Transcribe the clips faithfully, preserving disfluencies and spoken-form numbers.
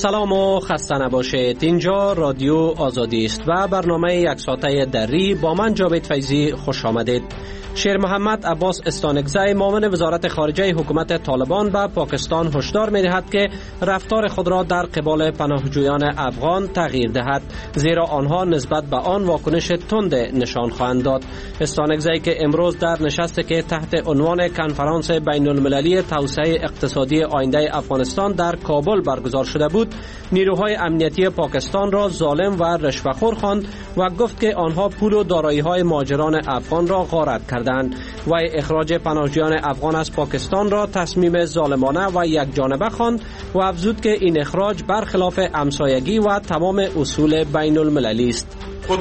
سلام و خسته نباشید. اینجا رادیو آزادی است و برنامه یک ساعته دری با من جاوید فیضی خوش آمدید. شیر محمد عباس استانکزی معاون وزارت خارجه حکومت طالبان به پاکستان هشدار می‌دهد که رفتار خود را در قبال پناهجویان افغان تغییر دهد، زیرا آنها نسبت به آن واکنش تند نشان خواهند داد. استانکزی که امروز در نشستی که تحت عنوان کنفرانس بین المللی توسعه اقتصادی آینده افغانستان در کابل برگزار شده بود، نیروهای امنیتی پاکستان را ظالم و رشوه‌خور خواند و گفت که آنها پول و دارایی‌های مهاجران افغان را غارت کردند. و اخراج پناهجویان افغان از پاکستان را تصمیم ظالمانه و یک جانبه خواند و افزود که این اخراج برخلاف همسایگی و تمام اصول بین المللی است.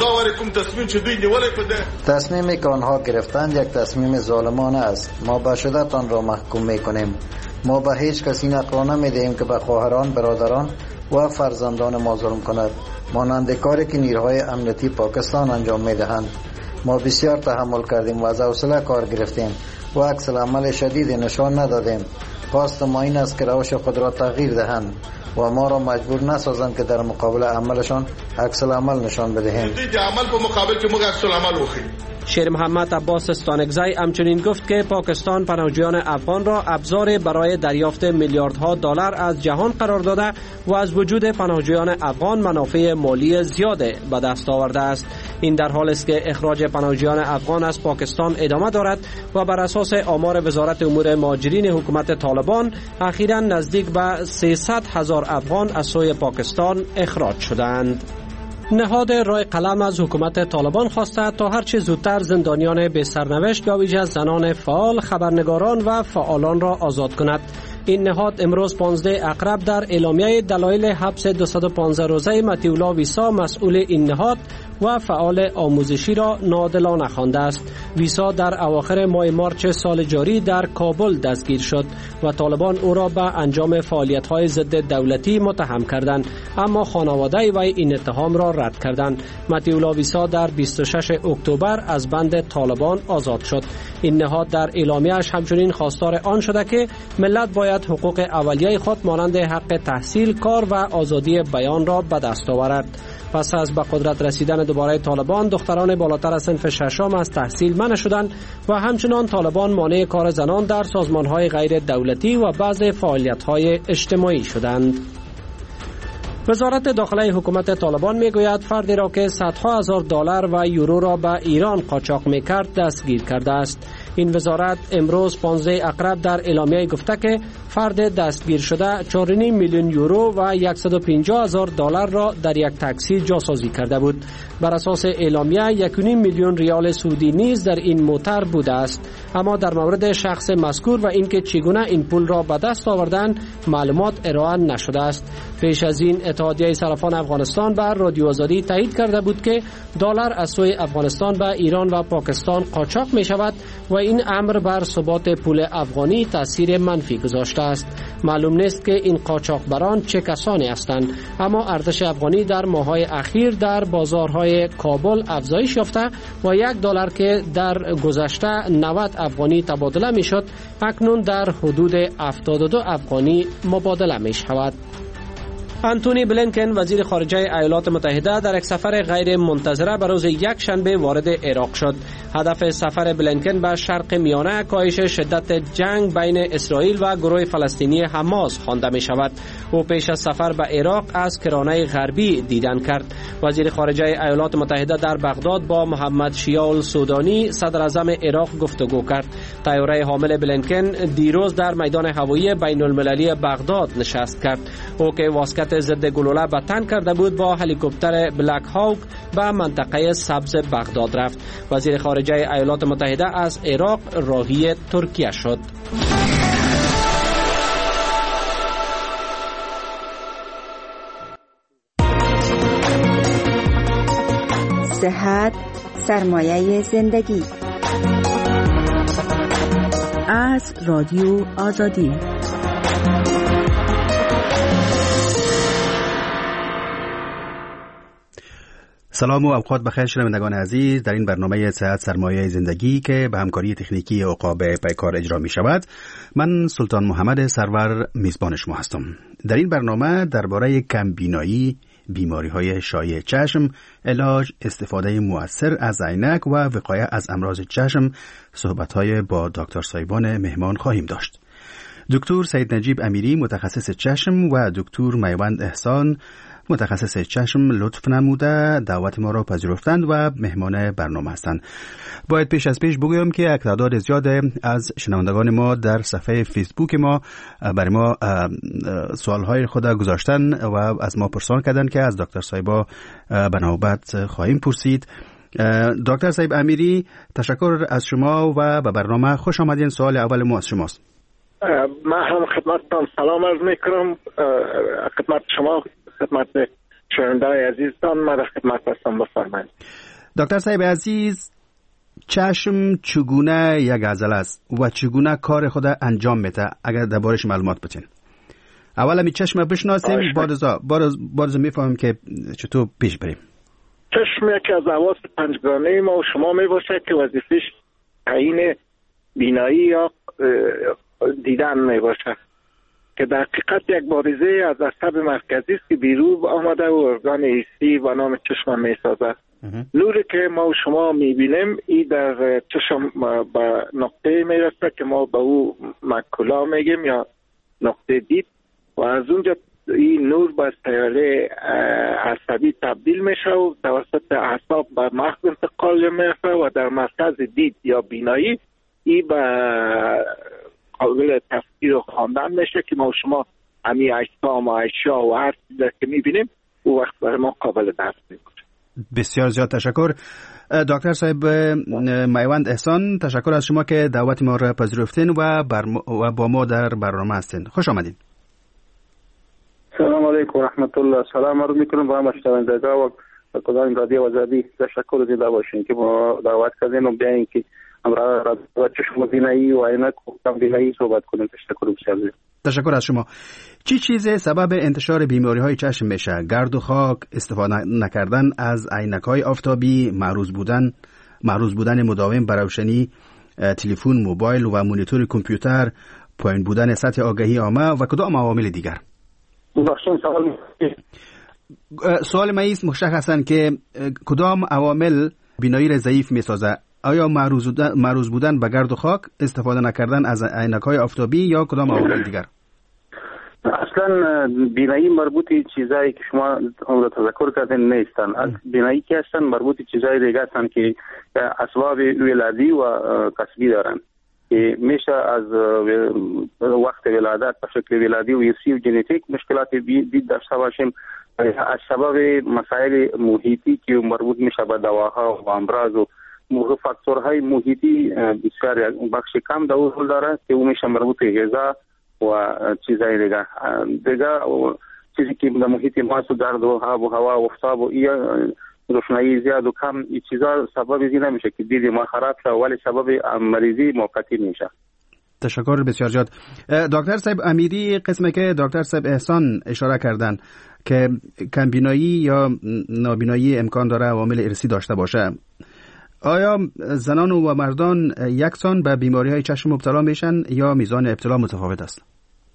تصمیمی که آنها گرفتند یک تصمیم ظالمانه است. ما به شدت آن را محکوم می‌کنیم. ما به هیچ کسی نقل نمی‌دهیم که به خواهران، برادران و فرزندان ما ظلم کند، مانند کاری که نیروهای امنیتی پاکستان انجام می‌دهند. ما بسیار تحمل کردیم و از حوصله کار گرفتیم و عکس العمل شدید نشان ندادیم. خواست ما این است که روش خود را تغییر دهند و ما را مجبور نسازند که در مقابل عملشان عکس العمل نشان بدهیم. شیر محمد عباس استانکزی همچنین گفت که پاکستان پناهجویان افغان را ابزار برای دریافت میلیاردها دلار از جهان قرار داده و از وجود پناهجویان افغان منافع مالی زیاد به دست آورده است. این در حالی است که اخراج پناهجویان افغان از پاکستان ادامه دارد و بر اساس آمار وزارت امور مهاجرین حکومت طالبان اخیراً نزدیک به سیصد هزار افغان از سوی پاکستان اخراج شدند. نهاد رای قلم از حکومت طالبان خواسته تا هرچه زودتر زندانیان بی سرنوشت به ویژه زنان فعال، خبرنگاران و فعالان را آزاد کند. این نهاد امروز پانزده اقرب در اعلامیه دلایل حبس دویست و پانزده روزه مطیع الله ویسا مسئول این نهاد و فعال آموزشی را ناعادلانه خوانده است. ویسا در اواخر ماه مارچ سال جاری در کابل دستگیر شد و طالبان او را به انجام فعالیت‌های ضد دولتی متهم کردند، اما خانواده وی این اتهام را رد کردند. مطیع الله ویسا در بیست و شش اکتبر از بند طالبان آزاد شد. این نهاد در اعلامیه‌اش همچنین خواستار آن شده که ملت باید حقوق اولیه خود مانند حق تحصیل، کار و آزادی بیان را به دست آورد. پس از به قدرت رسیدن دوباره طالبان، دختران بالاتر از صنف ششم از تحصیل منع شدند و همچنان طالبان مانع کار زنان در سازمان‌های غیر دولتی و بعض فعالیت‌های اجتماعی شدند. وزارت داخله حکومت طالبان میگوید فردی را که صدها هزار دلار و یورو را به ایران قاچاق میکرد دستگیر کرده است. این وزارت امروز پانزده اقرب در اعلامیه گفته که فرد دستگیر شده چهار و نیم میلیون یورو و صد و پنجاه هزار دلار را در یک تاکسی جاسازی کرده بود. بر اساس اعلامیه یک و نیم میلیون ریال سعودی نیز در این موتر بوده است، اما در مورد شخص مذکور و اینکه چگونه این پول را به دست آوردن معلومات ارائه نشده است. پیش از این اتحادیه صرافان افغانستان بر رادیو آزادی تایید کرده بود که دلار از سوی افغانستان به ایران و پاکستان قاچاق می شود و این امر بر ثبات پول افغانی تاثیر منفی گذاشته است. معلوم نیست که این قاچاقبران چه کسانی هستند، اما ارزش افغانی در ماه‌های اخیر در بازارهای کابل افزایش یافته و یک دلار که در گذشته نود افغانی تبادله می شد اکنون در حدود هفتاد و دو افغانی مبادله می شود. انتونی بلینکن وزیر خارجه ایالات متحده در یک سفر غیر منتظره به روز یک شنبه وارد عراق شد. هدف سفر بلینکن به شرق میانه کاهش شدت جنگ بین اسرائیل و گروه فلسطینی حماس خوانده می شود. او پیش از سفر به عراق از کرانه غربی دیدن کرد. وزیر خارجه ایالات متحده در بغداد با محمد شیاء السودانی صدر اعظم عراق گفتگو کرد. طیاره حامل بلینکن دیروز در میدان هوایی بین المللی بغداد نشست کرد. او که واسکت ضد گلوله به تن کرده بود با هلیکوپتر بلک هاوک به منطقه سبز بغداد رفت. وزیر خارجه ایالات متحده از عراق راهی ترکیه شد. صحت سرمایه زندگی از رادیو آزادی. سلام و اوقات بخیر شنوندگان عزیز. در این برنامه صحت سرمایه زندگی که به همکاری تکنیکی عقاب پیکار اجرا می شود، من سلطان محمد سرور میزبان شما هستم. در این برنامه درباره کمبینایی، بیماری های شایع چشم، علاج، استفاده مؤثر از عینک و وقایه از امراض چشم صحبت های با دکتر صایبان مهمان خواهیم داشت. دکتر سید نجیب امیری متخصص چشم و دکتر میوند احسان متخصص چشم لطف نموده دعوت ما را پذیرفتند و مهمان برنامه هستند. باید پیش از پیش بگویم که تعداد زیاد از شنوندگان ما در صفحه فیسبوک ما برای ما سوالهای خود گذاشتن و از ما پرسان کردن که از دکتر صایبا به نوبت خواهیم پرسید. دکتر صایب امیری، تشکر از شما و به برنامه خوش آمدین. سوال اول ما از شماست. من هم خدمتتان سلام عرض میکنم، خدمت شما، خدمت شنونده‌های عزیزتان. من در خدمت هستم، بفرمایید. دکتر صاحب عزیز، چشم چگونه یک عضله است و چگونه کار خود انجام میده؟ اگر دربارش معلومات بتین. اول می چشم بشناسیم، بعد از بعد از میفهمیم که چطور پیش بریم. چشم یکی از حواس پنجگانه ما و شما میباشه که وظیفش تعیین بینایی یا دیدن میباشه، که در حقیقت یک بارزه از عصب مرکزی است که بیرون آمده و ارگان حسی و نام چشم میسازد. نوری که ما و شما میبینیم این در چشم به نقطه میرسه که ما به او مکولا میگیم یا نقطه دید، و از اونجا این نور به سیاره عصبی تبدیل میشه و توسط اعصاب به مغز انتقال میفته و در مرکز دید یا بینایی این به قابل تفسیر و خواندن میشه که ما و شما همی اجسام و اشیا و هر چیزی که میبینیم او وقت برای ما قابل درک میکنه. بسیار زیاد تشکر. دکتر صاحب میوند احسان، تشکر از شما که دعوت ما را پذیرفتین و, برم... و با ما در برنامه هستین. خوش آمدین. سلام علیکم و رحمت الله. سلام عرض میکنم با همه شنوندگان و کدام رادیو آزادی. تشکر زیاده باشین که ما دعوت کردین و بیاین که امروز را چشم بینایی و عینک و کم بینایی صحبت کنیم. تشکر بسیار زیاد. تشکر از شما. چی چیز سبب انتشار بیماری های چشم میشه؟ گرد و خاک، استفاده نکردن از عینک های آفتابی، معروض بودن معروض بودن مداوم بر روشنی تلفن، موبایل و مانیتور کامپیوتر، پایین بودن سطح آگاهی عامه و کدام عوامل دیگر؟ بخشن سوال سوال ما است مشخصاً که کدام عوامل بینایی را ضعیف میسازه؟ آیا معروض بودن به گرد و خاک، استفاده نکردن از عینک‌های آفتابی یا کدام عوامل دیگر؟ اصلا بینایی مربوط چیزایی که شما اون رو تذکر کردین نیستن. از بینایی که هستن مربوط چیزای دیگه هستن که اسباب ولادی و کسبی دارن که میشه از وقت ولادت به شکل ولادی و ارثی و ژنتیک مشکلات دید داشته باشیم، از سبب مسائل محیطی که مربوط میشه به دواها و امراض و موضوع فاکتورهای محیطی بسیار بخش کم دور داره که اون میشه مربوط به غذا و چیزای دیگه دیگه چیزی که در محیط ما است، گرد و آب و هوا و آفتاب و روشنایی زیاد و کم، این چیزا سبب این نمیشه که دید ما خراب شه، ولی سبب مریضی موقتی میشه. تشکر بسیار زیاد. دکتر صاحب امیری، قسمی که دکتر صاحب احسان اشاره کردن که کمبینایی یا نابینایی امکان داره عوامل ارثی داشته باشه، آیا زنان و مردان یکسان به بیماری های چشم مبتلا میشن یا میزان ابتلا متفاوت است؟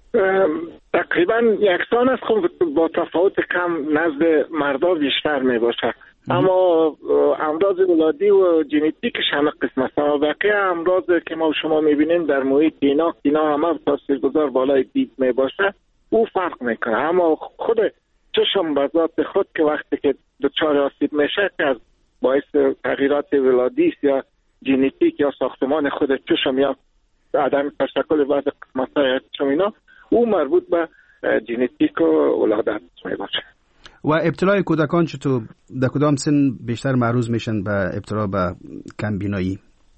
تقریبا یکسان است، خب با تفاوت کم نزد مردا بیشتر می باشه. اما امراض ولادی و ژنتیکش همه قسم است. بقیه امراض که ما شما میبینیم در محیط اینا اینا همه تاثیرگذار بالای دید می باشه، او فرق میکنه. اما خود چشم به ذات خود که وقتی که دچار آسیب میشه که از باعث تغییرات ولادی یا ژنتیک یا ساختمان خود چشم یا عدم تشکل بعض قسمت‌های چشم اینا، او مربوط به ژنتیک و ولادت میباشه. و ابتلای کودکان چطور؟ در کدام سن بیشتر معرض میشن به ابتلا به کم بینایی؟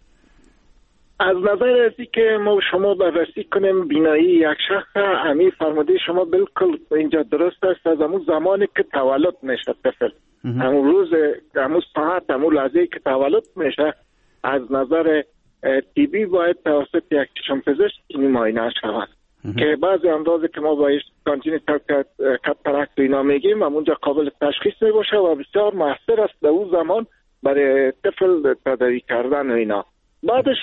از نظر ازی که ما شما بررسی کنیم بینایی یک شخص، همین فرموده شما بالکل اینجا درست است. از همون زمانی که تولد میشه طفل، همون روز، همون ساعت، همون لحظه‌ای که تولد میشه، از نظر طبی باید توسط یک چشم پزشک این معاینه شود. که بعضی امراضی که ما باید کانجنیتال کاتاراکت اینا میگیم اونجا قابل تشخیص میباشه و بسیار موثر است در اون زمان برای طفل تداوی کردن و اینا. بعدش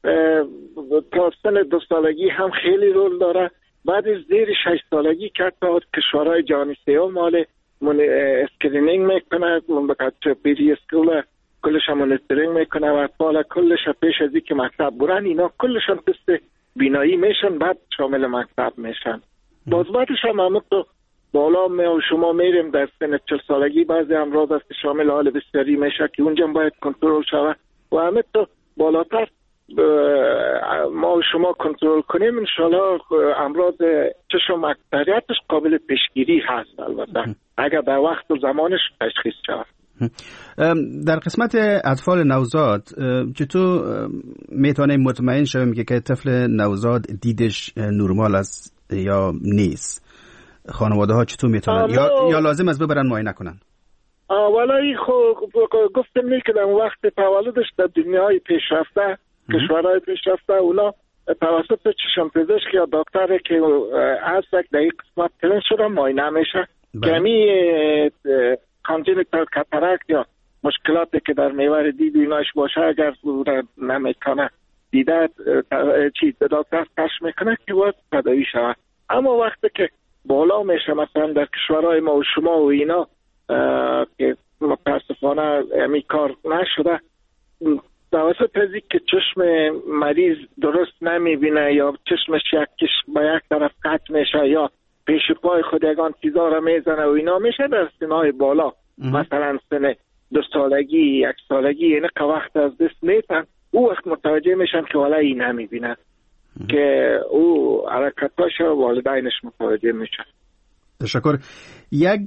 تا سن دو سالگی هم خیلی رول داره. بعد از زیر شش سالگی که تا کشورهای جهانی سیوم مال اسکرینینگ میکنه، بکات پیری اسکول کلش هم مونیتورینگ میکنه و اطفال کلش پیش از اینکه مکتب برن اینا کلشان تست بینایی میشن، بعد شامل مکتب میشن. باز بعدش هم همون تو بالا می و شما میریم در سن چهل سالگی بعضی امراض است شامل حال بسیاری میشه که اونجا باید کنترل شود و همه تو بالاتر ما و شما کنترل کنیم انشالله امراض چشم اکثریتش قابل پیشگیری هست البته اگر در وقت و زمانش تشخیص شود. در قسمت اطفال نوزاد چطور میتونیم مطمئن شویم که طفل نوزاد دیدش نرمال است یا نیست؟ خانواده ها چطور میتونن یا یا لازم است ببرن معاینه کنن؟ اولی خب گفتم می که در وقت تولدش در دنیای پیشرفته کشورهای پیشرفته اونا توسط چشم پزشک یا دکتر که هست در این قسمت ترین شده معاینه میشه که همی کانجنیتال کاتاراکت یا مشکلاتی که در محور دید ایناش باشه اگر نمیکنه دیده چی دکتر کشف میکنه که باید تداوی شود. اما وقتی که بالا میشه مثلا در کشورهای ما و شما و اینا که متاسفانه همی کار نشده توسط ازی که چشم مریض درست نمیبینه یا چشمش یکیش با یک طرف قطع میشه یا پیش پای خود یگان چیزا را میزنه و اینا میشه در سنهای بالا مثلا سن دو سالگی یک سالگی اینه که وقت از دست میتن او وقت متوجه میشن که والا این نمیبینه که او حرکتاش والدینش متوجه میشن. تشکر. یک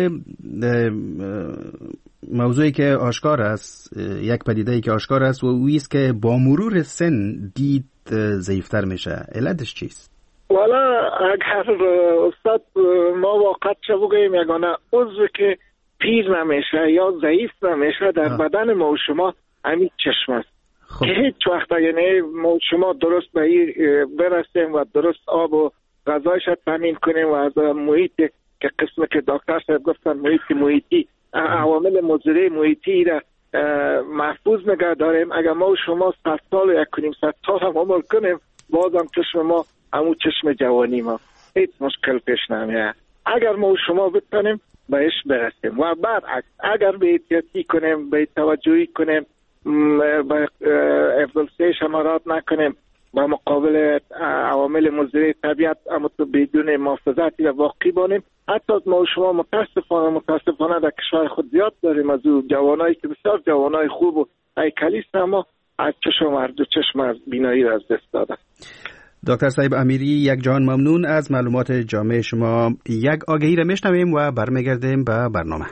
موضوعی که آشکار است، یک پدیده‌ای که آشکار است و اویی است که با مرور سن دید ضعیفتر میشه. علتش چیست؟ والا اگر استاد ما واقعا چه بگوییم یگانه عضو که پیر نمیشه یا ضعیف نمیشه در آه. بدن ما و شما همین چشم است خب. که هیچ وقت یعنی ما و شما درست به این برسیم و درست آب و غذایش تامین کنیم و از محیط که قسم که دکتر صاحب گفتن محیط محیطی عوامل مضر محیطی را محفوظ نگه داریم. اگر ما و شما صد سال و یک کنیم صد سال هم عمر کنیم بازم چشم ما همون چشم جوانی ما هیچ مشکل پیش نمیاد اگر ما و شما بتونیم بهش برسیم. و برعکس اگر به احتیاطی کنیم به توجهی کنیم به افضلسیش امارات نکنیم با مقابل عوامل مضر طبیعت اما تو بدون محافظتی و واقعی بانیم حتی ما و شما متاسفانه متاسفانه در کشور خود زیاد داریم از او جوانایی که بسیار جوانای خوب و هیکلیست اما از چشم مرد و چشم از بینایی را از دست دادن. دکتر صاحب امیری یک جان ممنون از معلومات جامع شما. یک آگهی را میشنویم و برمیگردیم به برنامه.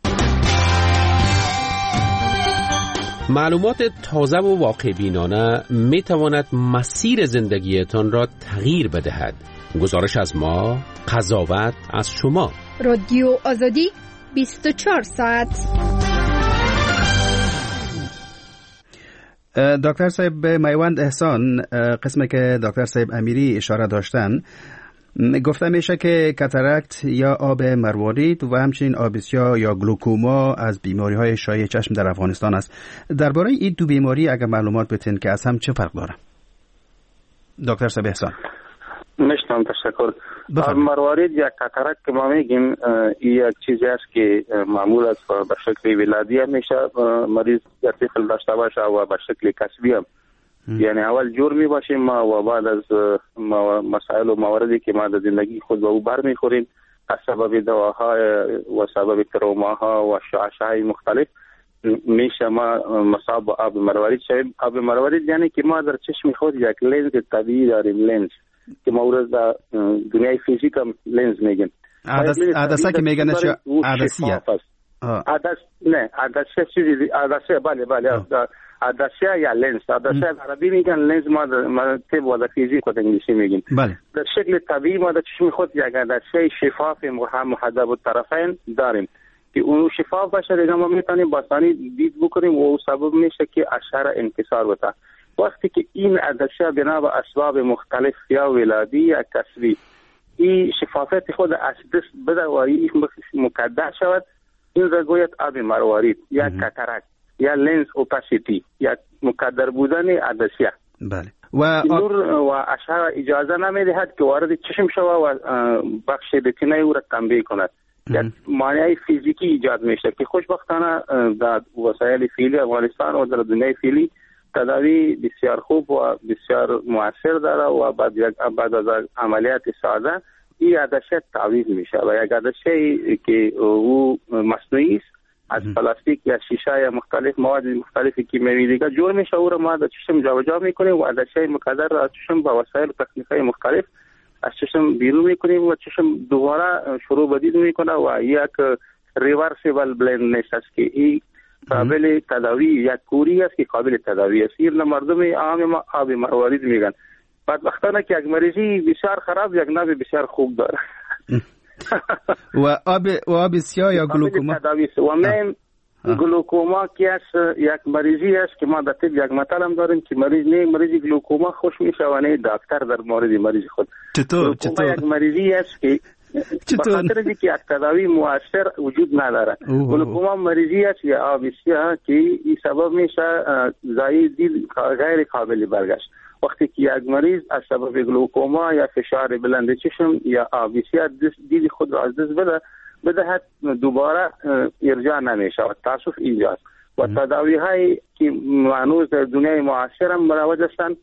معلومات تازه و واقع بینانه می تواند مسیر زندگیتان را تغییر بدهد. گزارش از ما، قضاوت از شما. رادیو آزادی بیست و چهار ساعت. دکتر صاحب میوند احسان، قسمی که دکتر صاحب امیری اشاره داشتن گفته میشه که کاتاراکت یا آب مروارید و همچنین آبسیا یا گلوکوما از بیماری های شایع چشم در افغانستان است. درباره این دو بیماری اگر معلومات بتین که از هم چه فرق داره؟ دکتر صاحب احسان. نشتم تشکر. مروارید یا کاتاراکت که ما میگیم این یک چیزی است که معمول است به شکل ولادی میشه مریض یا طفل داشته باشه و به شکل کسبی هم یعنی اول جور می باشیم ما و بعد از مسائل و مواردی که ما در زندگی خود به او بر میخوریم از سبب دواهای و سبب تروماها و شعشهای مختلف میشه ما مصاب با آب مروارید شویم. آب مروارید یعنی که ما در چشم خود یک لنز طبیعی داریم، لنز که ما ورز در دنیای فیزیک هم لنز میگیم. عدسه که میگن عدسیه عدس نه عدسه چیزی عدسه بله بله عدسه یا لنز عدسه در عربی میگن لنز ما در طب و در فیزیک و در انگلیسی میگیم. بله. در شکل طبیعی ما در چشم خود یک عدسه شفاف محدب الطرفین داریم که اون شفاف باشه دیگه ما میتونیم با آسانی دید بکنیم و او سبب میشه که اشعه انکسار بده. وقتی که این عدسه بنا به اسباب مختلف یا ولادی یا کسبی این شفافیت خود از دست بده و این مکدر شود، این را گوید آب مروارید یا کاتاراکت یا لنز اوپاسیتی یا مکدر بودن عدسیه. بله. و نور و اشعه اجازه نمیدهد که وارد چشم شود و بخش رتینه او را تنبیه کند. یک مانع فیزیکی ایجاد میشه که خوشبختانه در وسایل فعلی افغانستان و در دنیای فعلی تداوی بسیار خوب و بسیار مؤثر داره و بعد بعد از عملیات ساده این عدسه تعویض میشه و یک عدسه که او مصنوعی است از پلاستیک یا شیشه یا مختلف مواد مختلفی که کیمیایی دیگه جور میشه او را ما در چشم جابجا میکنیم و عدسه مقدر را چشم با وسایل تکنیکی مختلف از چشم بیرون میکنیم و چشم دوباره شروع بدید میکنه و یک ریورسیبل بلندنس است که این قابل تداوی یک کوری است که قابل تداوی است. این مردم عام ما آب مروارید میگن. بعد وقتانه که یک مریضی بسیار خراب یک ناب بسیار خوب داره و آب و آب سیاه یا گلوکوما و من گلوکوما که است یک مریضی است که ما در طب یک مطلب هم داریم که مریض نه مریض گلوکوما خوش میشه و نه دکتر در مورد مریض خود. چطور چطور یک مریضی است که به خاطر اینکه یک تداوی مؤثر وجود نداره. گلوکوما مریضی است یا آب سیاه که این سبب میشه زایید دید غیر قابل برگشت. وقتی که یک مریض از سبب گلوکوما یا فشار بلند چشم یا آب سیاه دید خود را از دست بده بدهد دوباره ارجاع نمیشه و تاسف اینجاست و تداوی هایی که معنوز در دنیای معاصر هم مروج هستند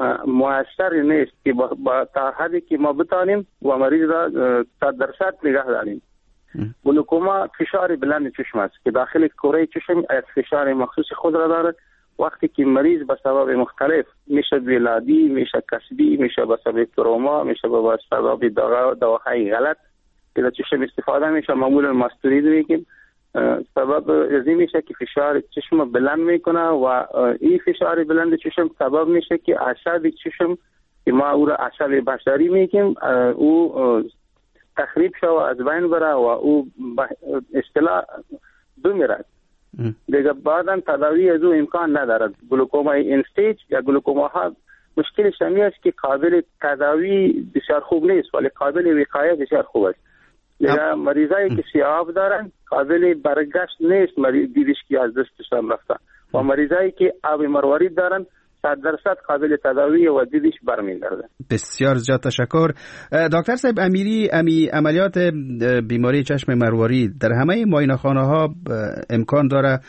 مؤثر نیست که با تا حدی که ما بتانیم و مریض را صد درصد نگه داریم. گلوکوما فشار بلند چشم است که داخل کره چشم یک فشار مخصوص خود را دارد. وقتی که مریض به سبب مختلف میشه ولادی، میشه کسبی، میشه به سبب تروما، میشه به سبب دواهای غلط که در چشم استفاده میشه معمولا ماستورید میگیم، سبب ازی میشه که فشار چشم بلند میکنه و این فشار بلند چشم سبب میشه که اعصاب چشم که ما او را اعصاب بصری میگیم او تخریب شو از بین بره و او اصطلاح بمیرد. دیگه بعداً تداوی از او امکان ندارد. گلوکوما این استیج یا گلوکوما ها مشکلش همی است که قابل تداوی بسیار خوب نیست ولی قابل وقایه بسیار خوب است. دیگه مریضایی که سیاه دارن قابل برگشت نیست مریض دیدش که از دستشان رفته و مریضایی که آب مروارید دارن صد درصد قابل تداوی و دیدش برمیگرده. بسیار زیاد تشکر. دکتر صاحب امیری، امی عملیات بیماری چشم مروارید در همه معاینه‌خانه ها امکان داره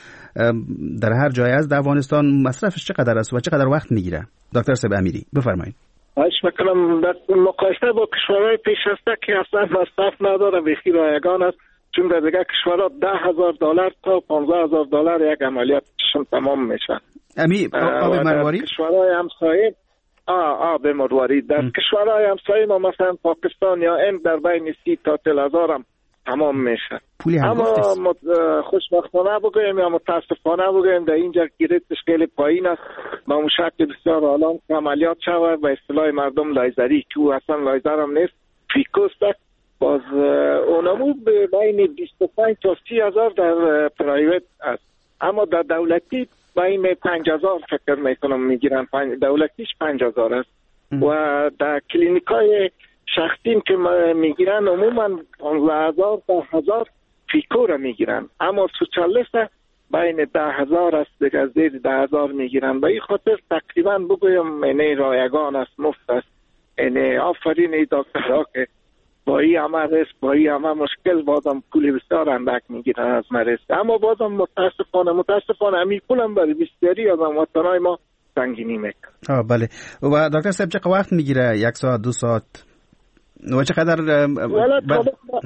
در هر جای از افغانستان مصرفش چقدر است و چقدر وقت میگیره؟ دکتر صاحب امیری بفرمایید. خواهش میکنم. در مقایسه با کشورهای پیشرفته که اصلا مصرف نداره بخیر رایگان است، چون در دیگه کشورها ده هزار دلار تا پانزده هزار دلار یک عملیات چشم تمام میشه. امی آب مروارید؟ کشورهای همسایه آه آب مروارید در کشورهای همسایه ما مثلا پاکستان یا این در بین سی تا چهل هزار هم تمام میشه. اما خوشبختانه بگویم یا متاسفانه بگویم در اینجا گیرتش خیلی پایین است. با اون شکل بسیار الان عملیات شود به اصطلاح مردم لیزری که او اصلا لیزر هم نیست فیکوست است. باز اونمو به بین بیست و پنج تا سی هزار در پرایوت است، اما در دولتی بین پنج هزار فکر میکنم میگیرن. دولتیش پنج هزار است و در کلینیکای شخصیم که میگیرن عموما پانزده هزار تا هزار فیکو را میگیرن، اما سوچالیست بین ده هزار است دیگه زیر ده هزار میگیرن. به این خاطر تقریبا بگویم اینه رایگان است، مفت است. اینه آفرین ای دکترها که با این همه رسک با این همه مشکل بازم پول بسیار اندک میگیرن از مریض، اما بازم متاسفانه متاسفانه همین پولم برای بسیاری از وطنهای ما سنگینی میکنه. آه بله. و دکتر صاحب چقدر وقت میگیره؟ یک ساعت دو ساعت و چقدر ولی تعلق با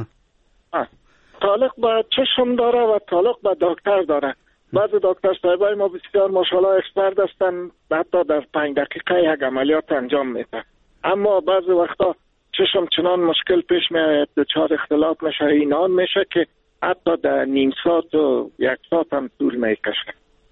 تعلق با چشم داره و تعلق با دکتر داره. بعض دکتر صاحبای ما بسیار ماشاءالله اکسپرت هستن، حتی در پنج دقیقه یک عملیات انجام میده، اما بعض وقتا چشم چنان مشکل پیش میاد دچار اختلاف میشه اینان میشه که حتی در نیم ساعت و یک ساعت هم طول میکشه.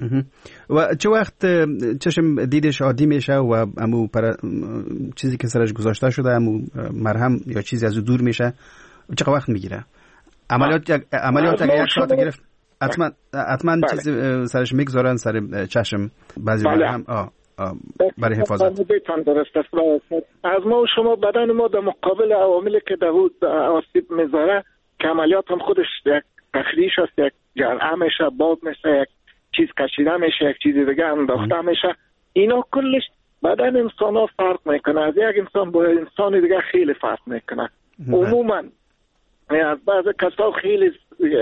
و چه وقت چشم دیدش عادی میشه و امو پر چیزی که سرش گذاشته شده امو مرهم یا چیزی از او دور میشه چقدر وقت میگیره؟ عملیات عملیات اگه یک ساعت گرفت حتما حتما چیزی سرش میگذارن سر چشم بعضی بله. مرهم آه برای حفاظت. درست است. از ما و شما بدن ما در مقابل عواملی که داود آسیب میذاره که عملیات هم خودش یک تخریش است، یک جرعه میشه، باد میشه، یک چیز کشیده میشه، یک چیز دیگه انداخته میشه، اینا کلش بدن انسان ها فرق میکنه، از یک انسان با انسان دیگه خیلی فرق میکنه. عموما از بعض کسا خیلی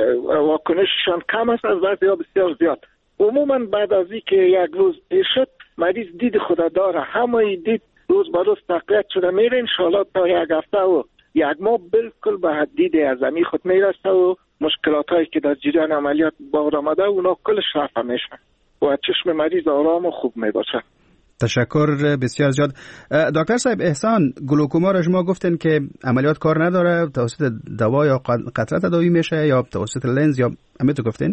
واکنششان کم است، از بعضی ها بسیار زیاد. عموما بعد از این که یک روز پیر شد مریض دید خدا داره، همه دید روز با روز تقویت شده میره، انشاءالله تا یک هفته و یک ماه بالکل به حدید اعظمی خود میرسه و مشکلات هایی که در جریان عملیات بار آمده اونا کلش رفع میشه و چشم مریض آرام و خوب میباشه. تشکر بسیار زیاد. دکتر صاحب احسان، گلوکوما را شما گفتن که عملیات کار نداره، توسط دوا یا قطره تداوی میشه یا توسط لنز یا همه تو گفتین؟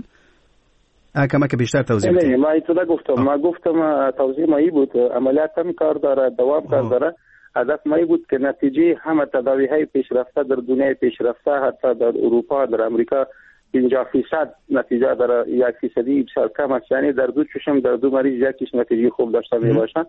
کما که بیشتر توضیح بدید. نه ما ایتو گفتم آه. ما گفتم توضیح مایی بود، عملیات هم کار داره، دوا هم کار داره. هدف مایی بود که نتیجه همه تداوی های پیشرفته در دنیای پیشرفته حتی در اروپا در امریکا پنجاه فیصد نتیجه داره، یک فیصدی بسیار کم است، یعنی در دو چشم در دو مریض یکیش نتیجه خوب داشته می باشن.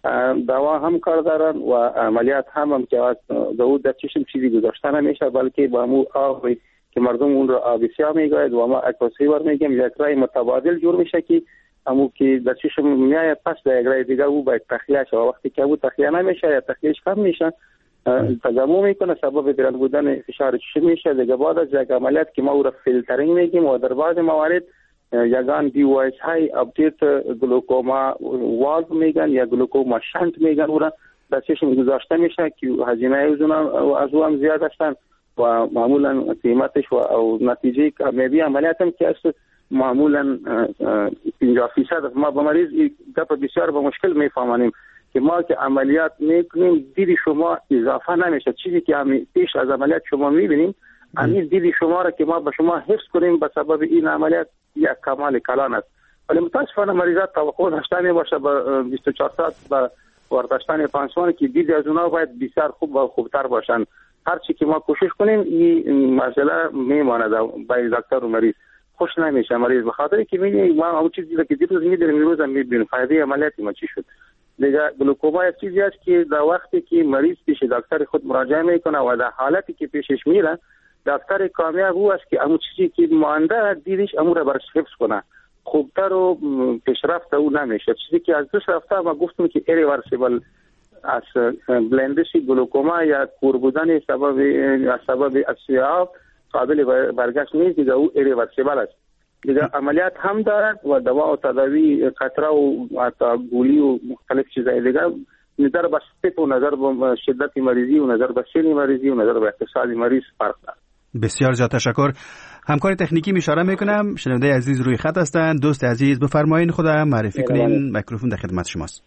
دوا هم کار دارن و عملیات هم هم که دو در چشم چیزی گذاشته نمیشه، بلکه با مو آبی که مردم اون را آبی سیاه میگوید و ما اکوسی بر میگیم یک رای متبادل جور میشه که همو که در چشم میآید پس در یک رای دیگه او باید تخلیه شد، وقتی که او تخلیه نمیشه یا تخلیهش کم میشه تجمع میکنه، سبب بلند بودن فشار چشم میشه. دیگه بعد از یک عملیات که ما او را فیلترینگ میگیم و در بعض موارد یگان دیوایس های اپدیت گلوکوما والو میگن یا گلوکوما شنت میگن، او را در چشم گذاشته میشه که هزینه از او هم زیاد هستن و معمولا قیمتش و او نتیجه کامیابی عملیات هم که است معمولا پنجاه فیصد است. ما با مریض دفع بسیار با مشکل میفهمانیم که ما که عملیات میکنیم دید شما اضافه نمیشه، چیزی که پیش از عملیات شما میبینیم همین دید شما را که ما به شما حفظ کنیم به سبب این عملیات یک کمال کلان است. ولی متاسفانه مریضات توقع داشته میباشه با بیست و چهار ساعت با ورداشتن پانسمان که دید از اونها باید بسیار خوب و خوبتر باشن. هر چی که ما کوشش کنیم این مسئله میماند برای دکتر و مریض، خوش نمیشه مریض به خاطر که میبینیم ما اون چیزی که دیروز میدونیم روز هم میبینیم فایده عملیاتی ما چی شد. دیگه گلوکوما یک چیزی است که در وقتی که مریض پیش دکتر خود مراجعه میکنه و در حالتی که پیشش میره دکتر کامیاب او است که اون چیزی که مانده دیدش امور برش حفظ کنه، خوبتر و پیشرفت او نمیشه. چیزی که از دوش رفته ما گفتم که ایریورسیبل از بلندشی گلوکوما یا کور بودن سبب از سبب اسیاب قابل برگشت نیست، دیگه او ایریورسیبل است. دیگه عملیات هم دارد و دوا و تداوی قطره و گولی و مختلف چیزای دیگه نظر به سطح و نظر به شدت مریضی و نظر به سن مریضی و نظر به اقتصاد مریض فرق دارد. بسیار زیاد تشکر. همکار تکنیکی اشاره میکنم، شنونده عزیز روی خط هستند. دوست عزیز بفرمایید خودم معرفی کنین، میکروفون در خدمت شماست.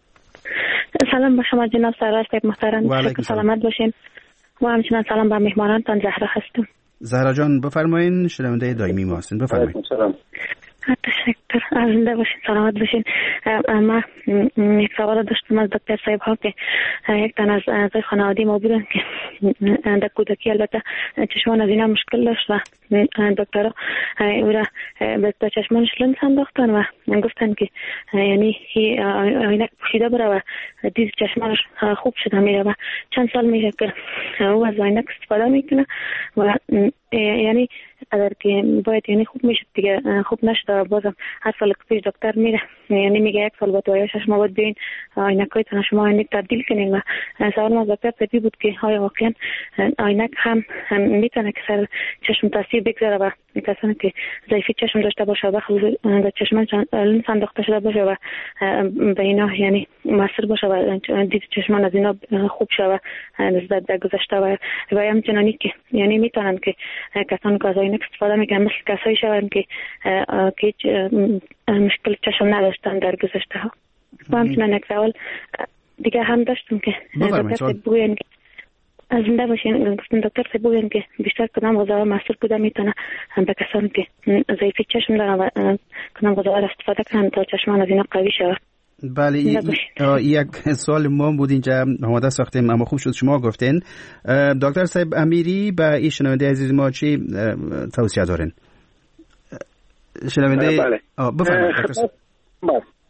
سلام به شما جناب سرور صاحب محترم، سلامت باشین و همچنین سلام به مهمانانتان. زهرا هستم. زهرا جان بفرمایید، شنونده دائمی ما هستین، بفرمایید. سلام. تشکر. زنده باشین، سلامت باشین. ما یک سوال داشتم از دکتر صاحب ها که یک تن از اعضای خانواده ما بودن که در کودکی البته چشمان از اینا مشکل داشت و دکتر او را به چشمانش لنز انداختن و گفتن که یعنی عینک پوشیده بره و دید چشمانش خوب شده میره و چند سال میشه که او از عینک استفاده میکنه و یعنی اگر که باید یعنی خوب میشه دیگه خوب نشده، بازم هر سال که پیش دکتر میره یعنی میگه یک سال با تو یا شش ماه باید بیاین عینکایتون شما عینک تبدیل کنین. و سوال ما دکتر طبی بود که آیا واقعا عینک هم, هم میتونه که سر چشم تاثیر بگذاره و کسانی که ضعیفی چشم داشته باشه و خلوص چشمان لنز انداخته شده باشه و به اینا یعنی مؤثر باشه و دید چشمان از اینا خوب شه و نسبت در گذشته و و همچنانی که یعنی میتونن که کسانی که از عینک استفاده میکنن مثل کسایی شون که که مشکل چشم نداشتن در گذشته ها. و همچنان یک سوال دیگه هم داشتم که دکتر بگوین که از زنده باشین، گفتم دکتر صاحب بگوین که بیشتر کدام غذاها محصول بوده میتونه به کسانی که ضعیفی چشم دارن و کدام غذاها استفاده کنن تا چشمان از اینا قوی شود. بله یک سوال ما بود اینجا آماده ساختیم اما خوب شد شما گفتین. دکتر صاحب امیری به این شنونده عزیز ما چی توصیه دارین؟ شنونده بله بفرمایید دکتر صاحب.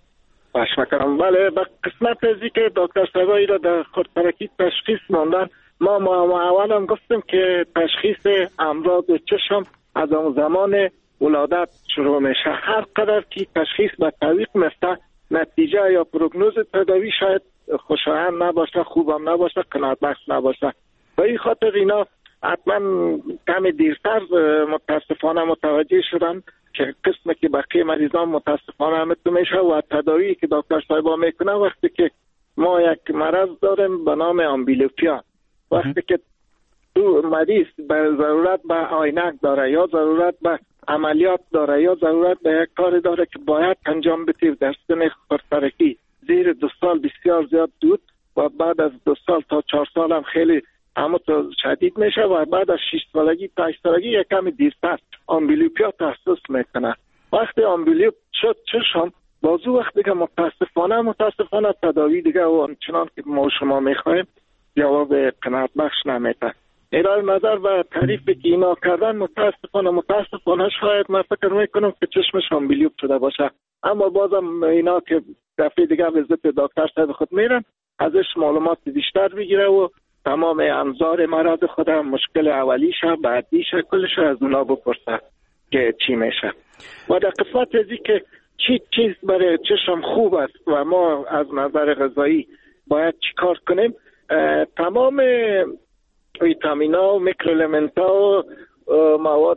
باش میکنم. بله، به قسمت ازی که دکتر صاحبایی را در خودترکی تشخیص ماندن، ما ما اول هم گفتم که تشخیص امراض چشم از اون زمان ولادت شروع میشه. هر قدر که تشخیص به تعویق میفته، نتیجه یا پروگنوز تداوی شاید خوشایند نباشه، خوبم نباشه، قناعت بخش نباشه. به این خاطر اینا حتما کم دیرتر متاسفانه متوجه شدن که قسمی که بقیه مریضان متاسفانه همتون میشه و تداوی که دکتر صاحبا میکنه وقتی که ما یک مرض داریم به نام آمبلیوپیا، وقتی که تو مریض به ضرورت به عینک داره یا ضرورت به عملیات داره یا ضرورت به یک کار داره که باید انجام بده در سن خودترکی زیر دو سال بسیار زیاد دود و بعد از دو سال تا چهار سال هم خیلی اما تو شدید میشه و بعد از شش سالگی تا هشت سالگی یک کم دیرتر آمبلیوپیا تحسس میکنه. وقتی آمبلیوپ شد چشم بازو وقتی که متاسفانه متاسفانه تداوی دیگه و آنچنان که ما شما میخوایم جواب قناعت بخش نمیده. ارائه نظر و تعریفی که اینا کردن متاسفانه متاسفانه شاید من فکر میکنم که چشمش آمبلیوپ شده باشه، اما بازم اینا که دفعه دیگه به ضد دکتر صاحب خود میرن ازش معلومات بیشتر بگیره و تمام انظار مرض خودم مشکل اولیشه بعدیشه کلش از اونا بپرسه که چی میشه. و در قسمت ازی که چی چیز برای چشم خوب است و ما از نظر غذایی باید چی کار کنیم، تمام ویتامینا و میکروالمنتا و مواد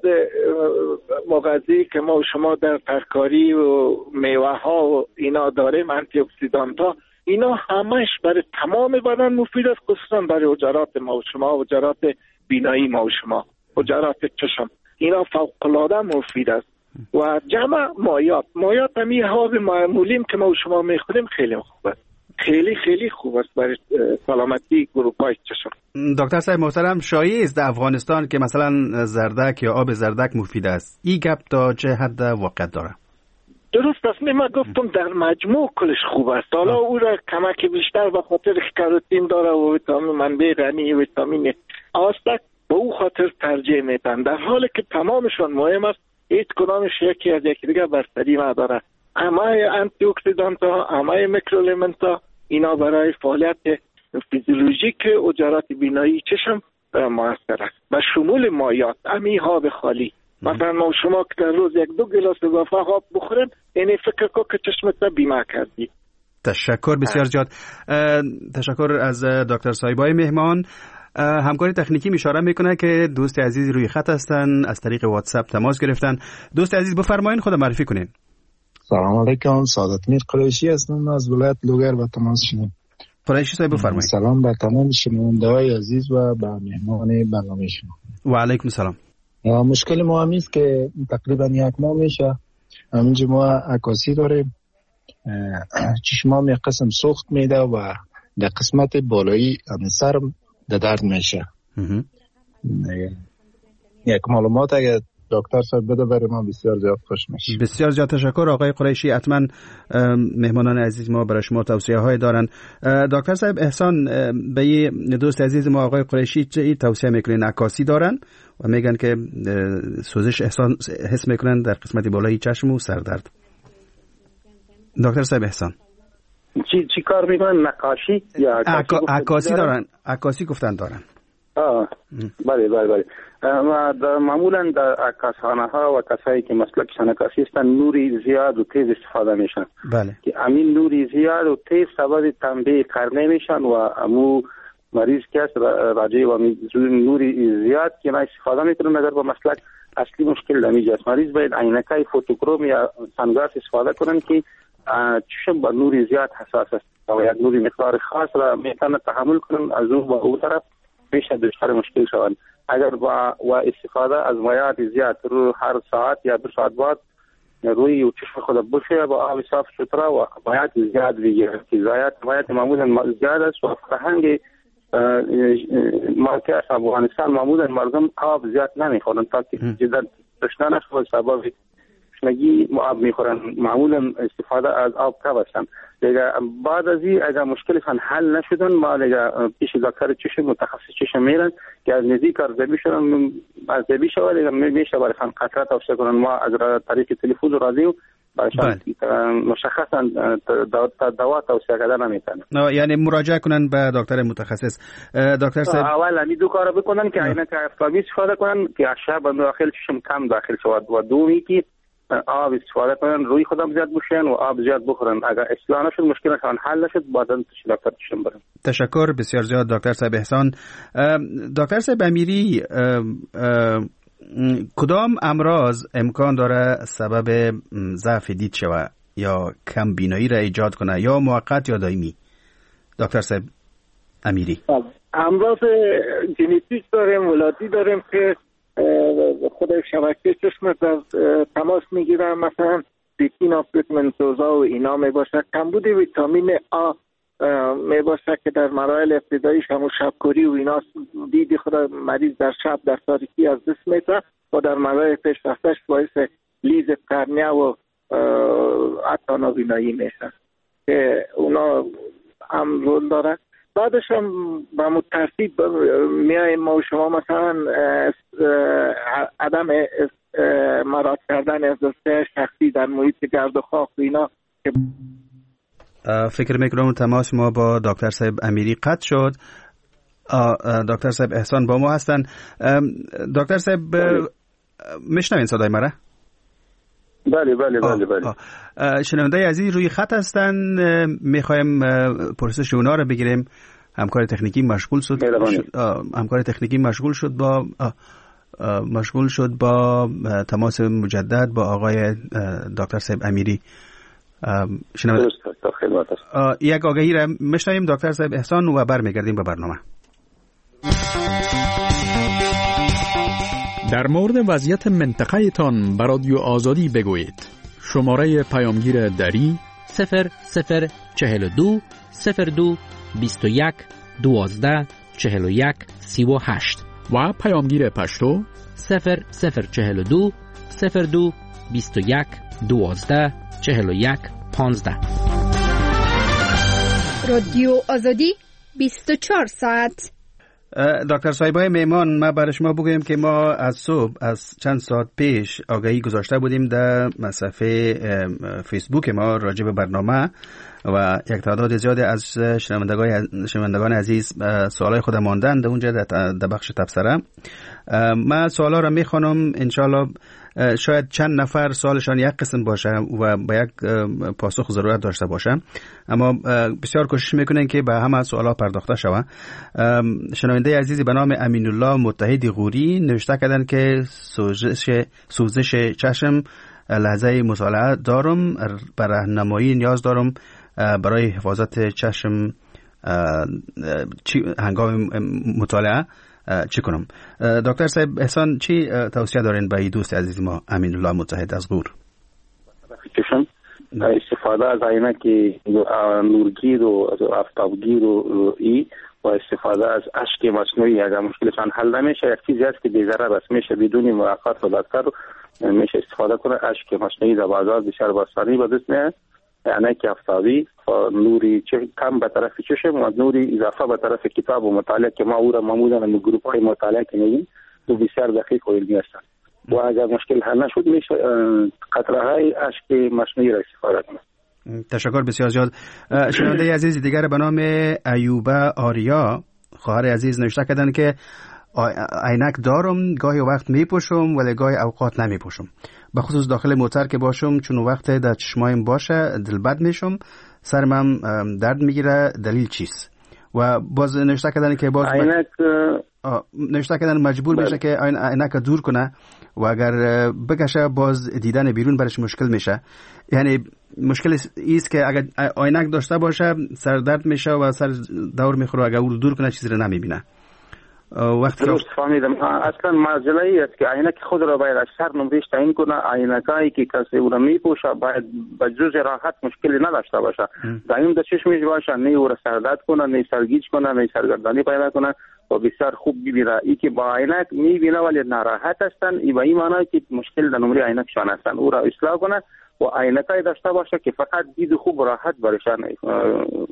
مغذی که ما و شما در ترکاری و میوه ها و اینا داریم، آنتی اکسیدانت ها، اینا همش برای تمام بدن مفید است، خصوصا برای حجرات ما و شما، حجرات بینایی ما و شما، حجرات چشم، اینا فوق العاده مفید است. و جمع مایات مایات همی حاوی معمولیم که ما و شما میخوریم خیلی خوب است، خیلی خیلی خوب است برای سلامتی گروپای چشم. دکتر صاحب محترم، شایع است در افغانستان که مثلا زردک یا آب زردک مفید است. این گپ تا چه حد واقعیت داره؟ درست است. من گفتم در مجموع کلش خوب است. حالا او را کمک بیشتر به خاطر کاروتین داره و ویتامین منبع غنی ویتامین آستک به او خاطر ترجیح میدن، در حالی که تمامشون مهم است. هیچ کدامش یکی از یکی دیگه برتری نداره. همه آنتی اکسیدانت ها، همه میکروالمنت اینا برای فعالیت فیزیولوژیک حجرات بینایی چشم موثر است. به شمول مایات امی ها به خالی، مثلا ما شما که در روز یک دو گلاس اضافه آب بخوریم، یعنی فکر کو که چشمت بیمه کردی. تشکر بسیار زیاد. تشکر از دکتر صاحبای مهمان. همکاری تکنیکی اشاره میکنه که دوست عزیز روی خط هستن، از طریق واتساپ تماس گرفتن. دوست عزیز بفرمایید، خود معرفی کنین. سلام علیکم، سعادت میر قریشی هستم از ولایت لوگر و تماس شما. قریشی صاحب بفرمایید. سلام به تمام شنونده‌های عزیز و به مهمان برنامه شما. و علیکم السلام. مشکل ما هم است که تقریبا یک ماه میشه همینجا ما عکاسی داریم، چشمام یک قسم سوخت میده و در قسمت بالایی هم سرم در درد میشه. یک معلومات اگه دکتر صاحب بده برای ما بسیار زیاد خوش میشه. بسیار زیاد تشکر آقای قریشی. حتما مهمانان عزیز ما برای شما توصیه های دارن. دکتر صاحب احسان، به دوست عزیز ما آقای قریشی چه توصیه میکنین؟ عکاسی دارن و میگن که سوزش احسان حس میکنن در قسمت بالای چشم و سردرد. دکتر صاحب احسان چی چی کار میکنن؟ نقاشی یا عکاسی, عکاسی دارن؟ عکاسی گفتن دارن. آه بله بله بله. معمولا در عکاسخانه ها و کسایی که مسلکشان عکاسی هستند نوری زیاد و تیز استفاده میشن. بله. که همین نوری زیاد و تیز سبب تنبیه قرنه میشن و امو مریض که است راجع و نوری زیاد که ما استفاده میکنن نظر به مسلک اصلی مشکل نمیجاست. مریض باید عینکای فوتوکروم یا سنگلاس استفاده کنن که چشم با نوری زیاد حساس است و یک نوری مقدار خاص را میتونه تحمل کنن، از اون و اون طرف میشه دچار مشکل شوند. اگر با و استفاده از مایات زیاد رو هر ساعت یا دو ساعت بعد روی چشم خود بشه با آب صاف سوترا و مایات زیاد بگیره که زیاد مایات معمولا زیاد است و فرهنگ ما که از افغانستان معمولا مردم آب زیاد نمیخورن تا که جدا تشنه نشود سبب تشنگی آب میخورن، معمولا استفاده از آب کم هستن. دیگه بعد از این اگر مشکلشان حل نشدن ما دیگه پیش دکتر چشم متخصص چشم میرن که از نزدیک ارزیابی شدن ارزیابی شود دیگه میشه برایشان قطره توصیه کنن. ما از طریق تلفن راضی برایشان مشخصا دوا توصیه کردن نمیتونه. یعنی مراجعه کنن به دکتر متخصص. دکتر صاحب اول همین دو کارو بکنن که عینک آفتابی استفاده کنن که شب داخل چشم کم داخل شود و دومی که آب استفاده کنن روی خودم زیاد بشن و آب زیاد بخورن. اگر اصلاح نشد مشکلشان حل نشد بعداً دکتر چشم برن. تشکر بسیار زیاد دکتر صاحب احسان. دکتر صاحب امیری، کدام امراض امکان داره سبب ضعف دید شود یا کم بینایی را ایجاد کنه، یا موقت یا دائمی؟ دکتر صاحب امیری. امراض ژنتیک داریم، ولادی داریم که خود شبکه چشم در تماس میگیرن، مثلا ریتینا پیگمنتوزا و اینا می باشه. کمبود ویتامین آ می باشه که در مراحل ابتداییش همون شبکوری و اینا دید خود مریض در شب در تاریکی از دست میده و در مراحل پیشرفتش باعث لیز قرنیه و حتی نابینایی میشه که اونا هم رول داره. بعدش هم به مترتیب میایم ما و شما مثلا عدم مراد کردن از دسته شخصی در محیط گرد و خاک و اینا. فکر میکنم تماس ما با دکتر صاحب امیری قطع شد. دکتر صاحب احسان با ما هستن. دکتر صاحب میشنوین صدای مرا؟ بله بله بله بله. شنونده عزیز روی خط هستن، میخوایم پرسش اونا رو بگیریم. همکار تکنیکی مشغول شد همکار تکنیکی مشغول شد با مشغول شد با تماس مجدد با آقای دکتر صاحب امیری. شنونده یک آگهی را میشنویم دکتر صاحب احسان و برمیگردیم به برنامه. در مورد وضعیت منطقه تان به رادیو آزادی بگویید. شماره پیامگیر دری صفر صفر چهل و دو صفر دو بیست و یک دوازده چهل و یک سی و هشت و پیامگیر پشتو صفر صفر چهل و دو صفر دو بیست و یک دوازده چهل و یک پانزده. رادیو آزادی بیست و چهار ساعت. دکتر صاحبای میمان، ما برای شما بگویم که ما از صبح از چند ساعت پیش آگهی گذاشته بودیم در صفحه فیسبوک ما راجع به برنامه و یک تعداد زیادی از شنوندگان عزیز سوالای خود ماندن در اونجا در بخش تبصره. من سوالا را میخوانم، انشالله شاید چند نفر سوالشان یک قسم باشه و با یک پاسخ ضرورت داشته باشه، اما بسیار کوشش میکنن که به همه سوالا پرداخته شود. شنونده عزیزی به نام امین الله متحدی غوری نوشته کردن که سوزش سوزش چشم لحظه مطالعه دارم، برای راهنمایی نیاز دارم برای حفاظت چشم هنگام مطالعه چی کنم؟ دکتر صاحب احسان چی توصیه دارین به دوست عزیز ما امین الله متحد از غور؟ استفاده از عینک نورگیر و آفتابگیر و ای و استفاده از اشک مصنوعی اگر مشکلشان حل نمیشه، یک چیزی هست که بی‌ضرر بس میشه بدون موقت و دکتر میشه استفاده کنه. اشک مصنوعی در بازار بسیار باسانی به دست میاد، عینک آفتابی نوری چه کم به طرف چشم و نوری اضافه به طرف کتاب و مطالعه که ما او را معمولا در گروه های مطالعه که میگیم تو بسیار دقیق و علمی هستند و اگر مشکل حل نشد میشه قطره های اشک مصنوعی را استفاده کنه. تشکر بسیار زیاد. شنونده عزیز دیگر به نام ایوبه آریا خواهر عزیز نوشته کردن که عینک دارم، گاهی وقت میپوشم ولی گاهی اوقات نمیپوشم، به خصوص داخل موتر که باشم، چون وقت در چشمایم باشه دلبد میشم، سرم درد میگیره، دلیل چیست؟ و باز نوشته کردن که باز عینک نوشته کردن مجبور میشه که عینک دور کنه و اگر بکشه باز دیدن بیرون برش مشکل میشه. یعنی مشکل ایست که اگر عینک داشته باشه سر درد میشه و سر دور میخوره، اگر او دور کنه چیزی رو نمیبینه. وقتی درست فهمیدم. اصلا مسئله ای است که عینک خود را باید از سر نمریش تعیین کنه. عینکایی که کسی او را میپوشه باید به جز راحت مشکلی نداشته باشه، دائم در چشمش باشه، نه او را سردرد کنه، نه سرگیج کنه، نه سرگردانی پیدا کنه و بسیار خوب ببینه. ای که با عینک میبینه ولی ناراحت هستن، ای به این معنی که مشکل در نمری عینکشان هستن، او را اصلاح کنه و عینکای داشته باشه که فقط دید خوب راحت برشان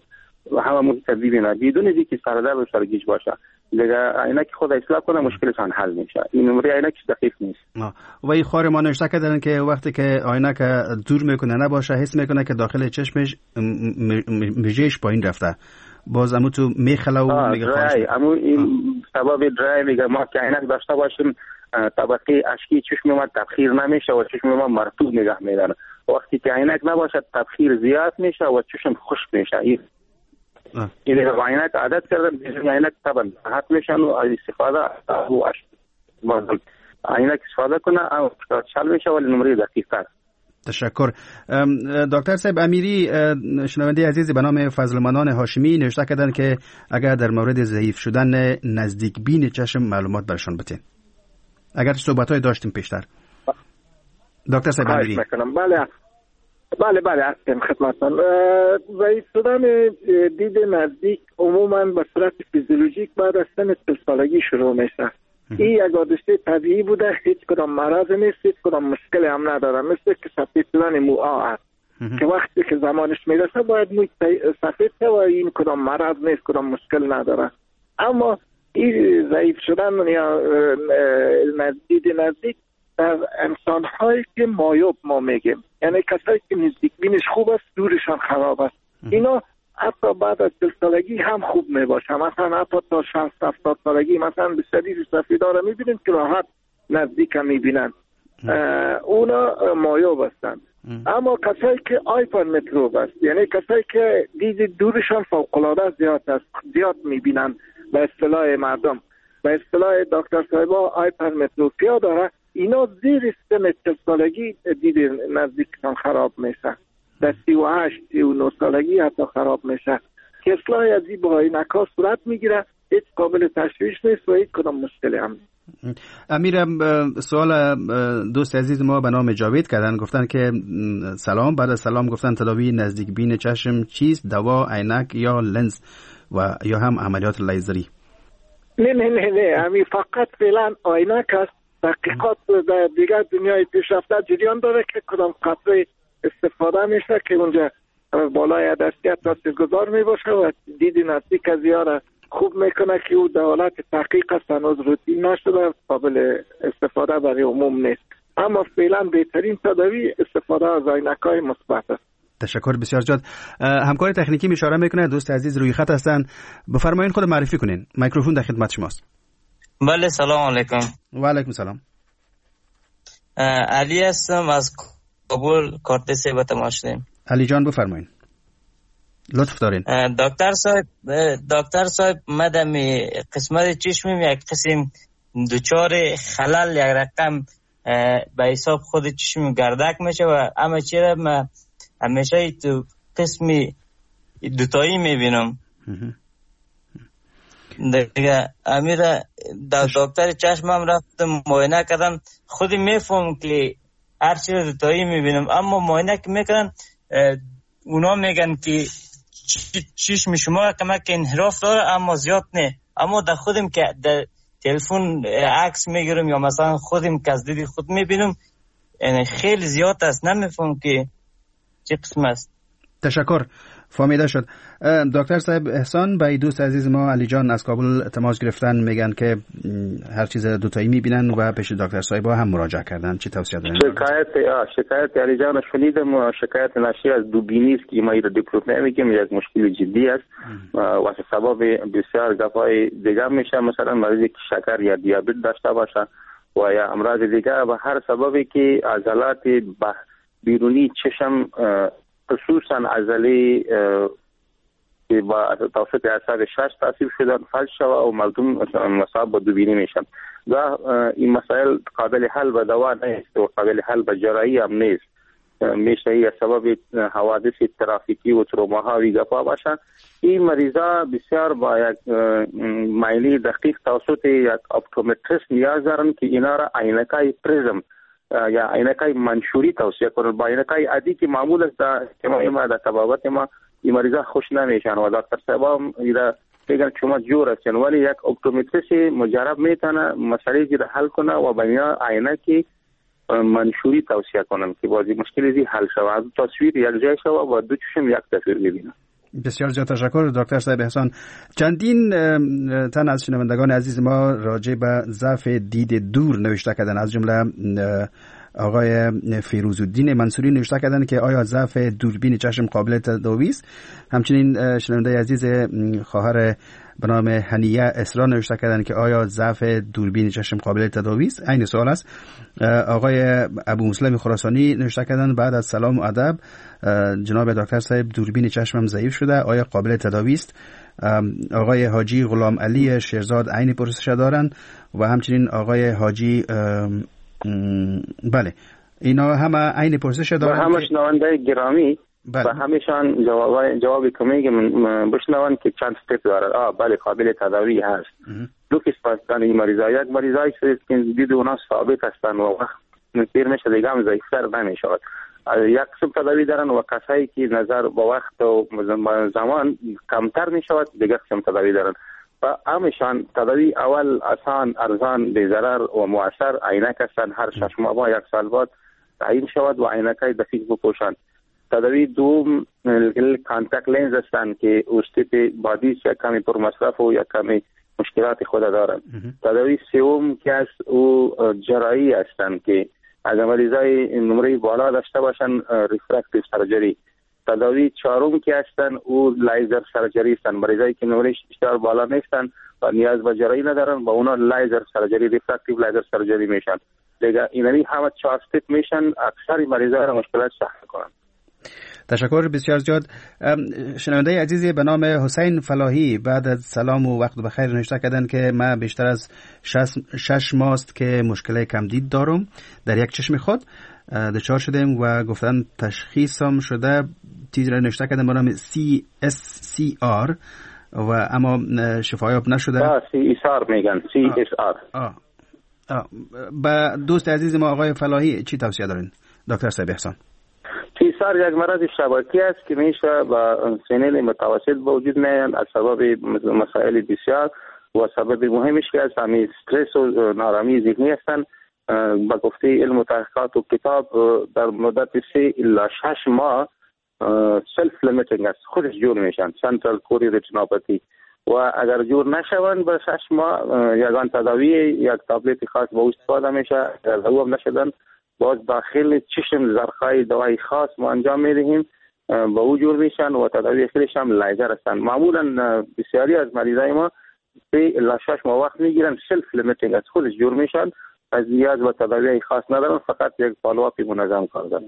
همه محیط ببینه بدون اینکه سردرد و سرگیج باشه. دیگه عینک خود اصلاح کنه مشکلشان حل میشه. این نمره عینک دقیق نیست. و این خور ما نوشته کردن که وقتی که عینک دور میکنه نباشه حس میکنه که داخل چشمش میجهش پایین رفته. باز امو تو میخله و میگه خواهش امو این سبب درای میگه ما که عینک داشته باشیم طبقه اشکی چشم ما تبخیر نمیشه و چشم ما مرطوب نگه میداره. وقتی که عینک نباشه تبخیر زیاد میشه و چشم خشک میشه. این این عینک عادت کردن بیشتر عینک طبعا راحت میشن و استفاده او اش مثلا عینک استفاده کنه او چال میشه ولی نمره دقیق است. تشکر. دکتر صاحب امیری شنونده عزیزی به نام فضل منان هاشمی نوشته کردن که اگر در مورد ضعیف شدن نزدیک بین چشم معلومات برشان بدین. اگر صحبت‌های داشتیم پیشتر. دکتر صاحب امیری. بله. بله بله هستم خدمتتان. ضعیف شدن دید نزدیک عموما به صورت فیزیولوژیک بعد از سن سی سالگی شروع میشه. این یک حادثه طبیعی بوده، هیچ کدام مرض نیست، هیچ کدام مشکلی هم نداره. مثل که سفید شدن موها است که وقتی که زمانش میرسه باید موی سفید شه و این کدام مرض نیست، کدام مشکل نداره. اما این ضعیف شدن یا دید نزدیک در انسان هایی که مایوب ما میگیم، یعنی کسایی که نزدیک بینش خوب است دورشان خراب است، اینا حتی بعد از چهل سالگی هم خوب میباشه. مثلا حتی تا شصت هفتاد سالگی مثلا به شدید سفیدا رو میبینید که راحت نزدیک هم میبینن، اونا مایوب هستند. اما کسایی که آیپر متروب است، یعنی کسایی که دید دورشان فوق العاده زیاد است، زیاد میبینن، به اصطلاح مردم به اصطلاح دکتر صاحبا آیپر متروپیا داره، اینا زیر سن چهل سالگی دید نزدیکشان خراب میشه، در سی و هشت سی و نه سالگی حتی خراب میشه که اصلاح از این با عینک‌ها صورت میگیره، هیچ قابل تشویش نیست و هیچ کدام مشکلی هم نیست. امیرم سوال دوست عزیز ما به نام جاوید کردن، گفتن که سلام، بعد از سلام گفتن تداوی نزدیک بین چشم چیست؟ دوا، عینک یا لنز و یا هم عملیات لیزری؟ نه نه نه نه همین فقط فعلا عینک است. تحقیقات در دیگر دنیای پیشرفته جریان داره که کدام قطره استفاده میشه که اونجا بالای عدسیت تاثیرگذار میباشه و دید نزدیک از یاره خوب میکنه که او در حالت تحقیق است، هنوز روتین نشده، قابل استفاده برای عموم نیست. اما فعلا بهترین تداوی استفاده از عینک‌های مثبت است. تشکر بسیار زیاد. همکار تکنیکی اشاره میکنه دوست عزیز روی خط هستن، بفرمایید خود معرفی کنین. میکروفون در خدمت شماست. بله سلام علیکم. و علیکم سلام. علی هستم از کابل، کارت سه به تماس شدیم. علی جان بفرمایید. لطف دارین. دکتر صاحب دکتر صاحب مدام قسمت چشمم یک قسم دوچار خلل یک رقم به حساب خود چشم گردک میشه و اما چرا من همیشه تو قسمی دوتایی میبینم. دیگه امیر دکتر چشمم رفتم معاینه کردم، خودی میفهم که هر چیز دوتایی میبینم، اما معاینه که میکنن اونا میگن که چشم شما کمک انحراف داره اما زیاد نه، اما در خودم که در تلفن عکس میگیرم یا مثلا خودم که از دید خود میبینم یعنی خیلی زیاد است، نمیفهم که چه قسم است. تشکر، فهمیده شد. دکتر صاحب احسان به دوست عزیز ما علی جان از کابل تماس گرفتن، میگن که هر چیز دوتایی میبینن و پیش دکتر صاحب هم مراجعه کردن. چی توصیه دارین؟ شکایت شکایت علی جان شنیدم و شکایت ناشی از دوبینی است که ما این دیپلوم میگیم، یک مشکل جدی است و سبب بسیار دفعه دیگه میشه، مثلا مریضی که شکر یا دیابت داشته باشه و یا امراض دیگه و هر سببی که عضلات بیرونی چشم خصوصا عضله که با توسط اعصاب شش تاثیر شدن فلج شود و مردم مصاب به دوبینی میشن و این مسائل قابل حل به دوا نیست و قابل حل به جراحی هم نیست. میشه یا سبب حوادث ترافیکی و تروماهایی گپا باشه. این مریضا بسیار با یک معاینه دقیق توسط یک اپتومتریست نیاز دارن که اینا را عینکای پریزم یا عینکای منشوری توصیه کنن. با عینکای عادی که معمول است در ما در طبابت ما این مریضا خوش نمیشن و دکتر صاحب هم اینا میگن شما جور هستن، ولی یک اپتومتریست مجرب میتونه مسئله را حل کنه و بنا عینکی منشوری توصیه کنن که بازی مشکلی زی حل شود. تصویر یک جای شود و دو چشم یک تصویر ببینن. بسیار زیاد تشکر دکتر صاحب احسان. چندین تن از شنوندگان عزیز ما راجع به ضعف دید دور نوشته کردن، از جمله آقای فیروزالدین منصوری نوشته کردن که آیا ضعف دوربین چشم قابل تداوی است. همچنین شنونده عزیز خواهر به نام هنیه اسرا نوشته کردن که آیا ضعف دوربین چشم قابل تداوی است. این سوال است. آقای ابو مسلم خراسانی نوشته کردن بعد از سلام و ادب جناب دکتر صاحب دوربین چشمم ضعیف شده، آیا قابل تداوی است؟ آقای حاجی غلام علی شیرزاد عین پرسش دارند و همچنین آقای حاجی بله اینا همه عین پرسش دارن. و همه شنونده گرامی بله. و همیشان جواب جوابی که میگم بشنون که چند استپ داره. آه بله قابل تداوی هست. دو قسم هستن این مریضا. یک مریضایی که دید اونا ثابت هستن و وقت پیر میشه دیگه هم ضعیفتر نمیشود. یک قسم تداوی دارن و کسایی که نظر با وقت و زمان کمتر میشود دیگه قسم تداوی دارن. و همشان تداوی اول آسان، ارزان، بی ضرر و مؤثر عینک هستند. هر شش ماه با یک سال بعد تعیین شود و عینکای دقیق بپوشند. تداوی دوم کانتاکت لنز هستند که اوستیپ بادی یا کمی پر مصرف و یا کمی مشکلات خود دارند. تداوی سوم که است او جراحی هستند که از مریضای نمره بالا داشته باشند، ریفرکتیو سرجری. تداوی چهارم که هستن او لیزر سرجری هستن. مریضایی که نمره بسیار بالا نیستن و نیاز به جراحی ندارن با اونا لیزر سرجری، ریفرکتیو لیزر سرجری میشن. دیگه اینمی همه چهار استپ میشن. اکثر مریضا را مشکلات سخت کنن. تشکر بسیار زیاد. شنونده عزیزی به نام حسین فلاحی بعد از سلام و وقت بخیر نوشته کردن که ما بیشتر از شش, شش ماست که مشکل کمدید دارم در یک چشم خود دچار شدیم و گفتن تشخیصم شده. چیزی را نوشته کردن به نام سی اس سی آر و اما شفایاب نشده. آه سی اس آر میگن سی اس آر. آه. آه. با دوست عزیز ما آقای فلاحی چی توصیه دارین دکتر صاحب احسان؟ سی اس آر یک مرض شبکی است که میشه با سنین متوسط به وجود میاد از سبب مسائل بسیار و سبب مهمش که از همین استرس و نارامی ذهنی هستند. با گفته علم و تحقیقات و کتاب در مدت سه الی شش ماه سلف لیمیتینگ است، خودش جور میشن، سنترال کوری ریتینوپاتی. و اگر جور نشوند به شش ماه یگان تداوی یک تابلت خاص با استفاده میشه. اگر جور نشدن باز داخل چشم زرخای دوای خاص ما انجام میدهیم با او جور میشن و تداوی اخیرش هم لیزر هستند. معمولا بسیاری از مریضای ما سه الی شش ماه وقت میگیرن، سلف لیمیتینگ است، خودش جور میشن، از نیاز و تداوی خاص ندارن، فقط یک فالوآپ منظم کار دارن.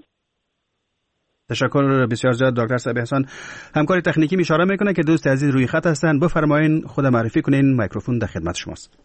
تشکر بسیار زیاد دکتر صاحب احسان. همکاری تکنیکی اشاره میکنه که دوست عزیز روی خط هستن. بفرمایین خود معرفی کنین، میکروفون در خدمت شماست.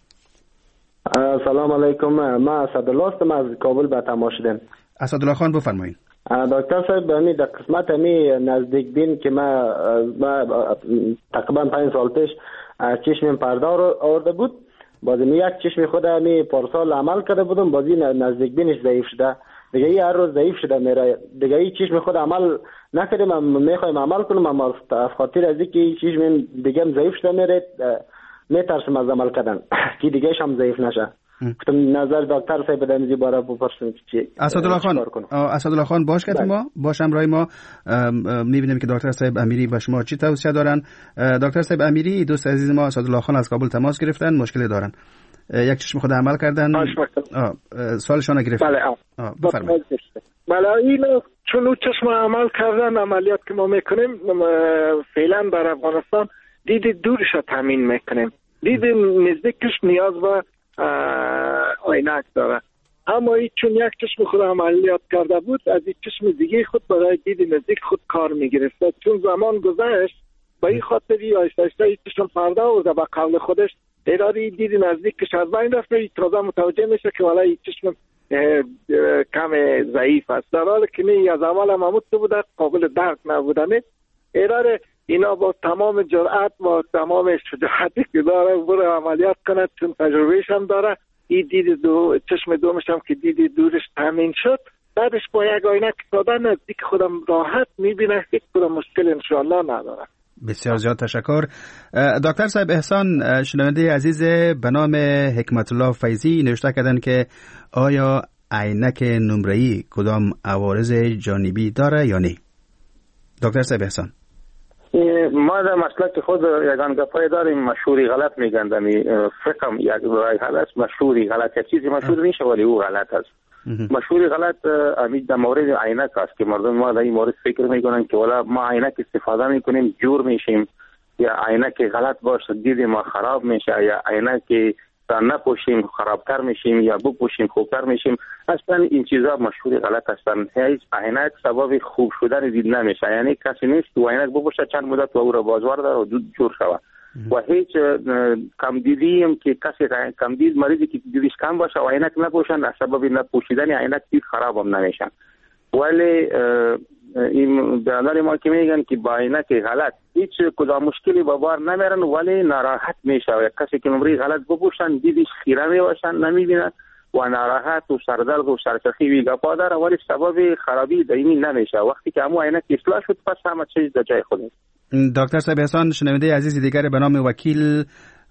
سلام علیکم، ما اسدالله هستم از کابل به تماس شدم. اسدالله خان بفرمایین. دکتر صاحب می در قسمت می نزدیک بین که ما, ما تقریبا پنج سال پیش چشم پرده آورده بود، باز می یک چشم خود می پارسال عمل کرده بودم، بازی نزدیک بینش ضعیف شده، دیگه ای هر روز ضعیف شده میره، دیگه ای چشم خود عمل نکردیم، من میخوایم عمل کنم اما از خاطر از اینکه چشم دیگه هم ضعیف شده میره میترسم از عمل کردن که دیگه هم ضعیف نشه. گفتم نظر دکتر صاحب بدم زی باره بپرسم چی اسدالله خان. اسدالله خان باش کردیم ما باشم رای ما میبینیم که دکتر صاحب امیری به شما چی توصیه دارن. دکتر صاحب امیری دوست عزیز ما اسدالله خان از کابل تماس گرفتن، مشکلی دارن، یک چشم خود عمل کردن، سالشان گرفتن. بله بفرمایید. بله اینو چون او چشم عمل کردن عملیات که ما میکنیم فعلا در افغانستان دید دورش رو تامین میکنیم، دید نزدیکش نیاز به عینک داره، اما ای چون یک چشم خود عملیات کرده بود از این چشم دیگه خود برای دید نزدیک خود کار میگرفت، چون زمان گذشت با این خاطری آیسته آیسته ای چشم پرده آورده به قول خودش ارادی دید نزدیکش از بین رفت، ای تازه متوجه میشه که والا این چشم کم ضعیف است، در حالی که نه از اول مموت بوده قابل درک نبودنه. اراره اینا با تمام جرأت و تمام شجاعتی که داره برای عملیات کنه، چون تجربهش هم داره، این دید دو چشم دومش هم که دید دورش تامین شد، بعدش با یک عینک ساده نزدیک خودم راحت میبینه، هیچ کدام مشکل انشاءالله نداره. بسیار زیاد تشکر. دکتر صاحب احسان، شنونده عزیز به نام حکمت الله فیضی نوشته کردن که آیا عینک نمره‌ای کدام عوارض جانبی داره یا نه؟ دکتر صاحب احسان. ما در مسلک خود یگان گپای داریم، مشهوری غلط میگن. دمی فقم یک رای غلط، مشهوری غلط یک چیزی مشهور میشه ولی او غلط است. مشهوری غلط امید در مورد عینک است که مردم ما در این مورد فکر میکنن که والا ما عینک استفاده میکنیم جور میشیم، یا عینک غلط باشه دید ما خراب میشه، یا عینک تا نپوشیم خرابتر میشیم یا بپوشیم خوبتر میشیم. اصلا این چیزا مشهور غلط هستن. هیچ عینک سبب خوب شدن دید نمیشه. یعنی کسی نیست که عینک بپوشه چند مدت و او را بازوار داره و دود جور شود. و هیچ کم دیدی هم که کسی کم دید مریضی که دیدش کم باشه و عینک نپوشن از سبب نپوشیدن عینک دید خراب هم نمیشن. ولی این بیانات ما که میگن که با عینک غلط هیچ کدام مشکلی با بار نمیرن ولی ناراحت میشه. و کسی که نمره غلط بپوشن دیدش خیره میباشن نمیبینن و ناراحت و سردرد و سرچرخی وی گپا داره ولی سبب خرابی دائمی نمیشه. وقتی که همون عینک اصلاح شد پس همه چیز در جای خود. دکتر صاحب احسان، شنونده عزیز دیگر به نام وکیل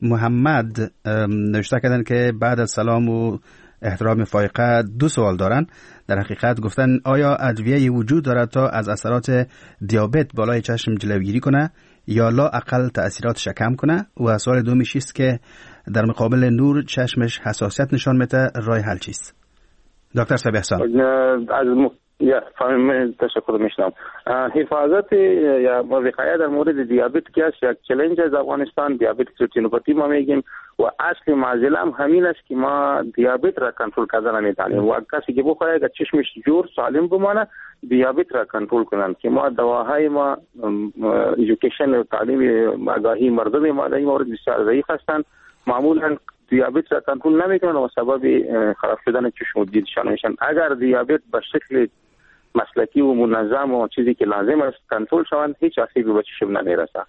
محمد نوشته کردن که بعد از سلام و احترام فایقه دو سوال دارن. در حقیقت گفتن آیا ادویه وجود دارد تا از اثرات دیابت بالای چشم جلوگیری کنه یا لا اقل تأثیراتش کم کنه؟ و سوال دومیش است که در مقابل نور چشمش حساسیت نشان میده، راه حل چیست؟ دکتر صاحب احسان. از م... یا فهم تشکر میشنم. حفاظت یا وقایه در مورد دیابت که است یک چالش از افغانستان. دیابت ریتینوپاتی ما میگیم و اصل معضله هم همین است که ما دیابت را کنترل کردن نمیتونیم و کسی که بخوره اگر چشمش جور سالم بمانه دیابت را کنترل کنن که ما دواهای ما ایژوکیشن و تعلیم آگاهی مردم ما در این مورد بسیار ضعیف هستند. معمولا دیابت را کنترل نمیکنن و سبب خراب شدن چشم و دیدشان میشن. اگر دیابت به شکل مسلکی و منظم و چیزی که لازم است کنترل شوند هیچ آسیبی به چشم نمیرسه.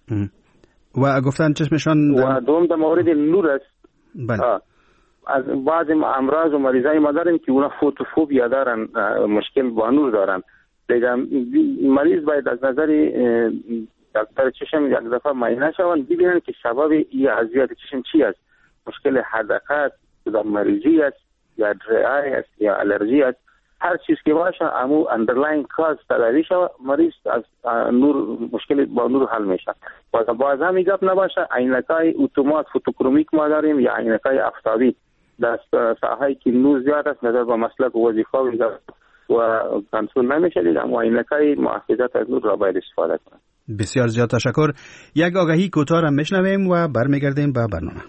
و گفتن چشمشان و دوم در مورد نور است. بله. از بعض امراض و مریضای ما داریم که اونا فوتوفوبیا دارن، مشکل با نور دارن. دیگه مریض باید از نظر دکتر چشم یک دفعه معاینه شوند ببینن که سبب این اذیت چشم چی است. مشکل حدقه است، یا مریضی است، یا دریای است، یا الرژی است. هر چیز که باشه امو اندرلاین کاز تداوی شود مریض از نور مشکل با نور حل میشه. باز باز هم گپ نباشه عینکای اتومات فوتوکرومیک ما داریم یا عینکای آفتابی در ساحه‌ای که نور زیاد است نظر به مسلک و وظیفه و کنترل نمیشه دیگه اما عینکای محافظت از نور را باید استفاده کنیم. بسیار زیاد تشکر. یک آگاهی کوتاه را میشنویم و برمیگردیم به برنامه.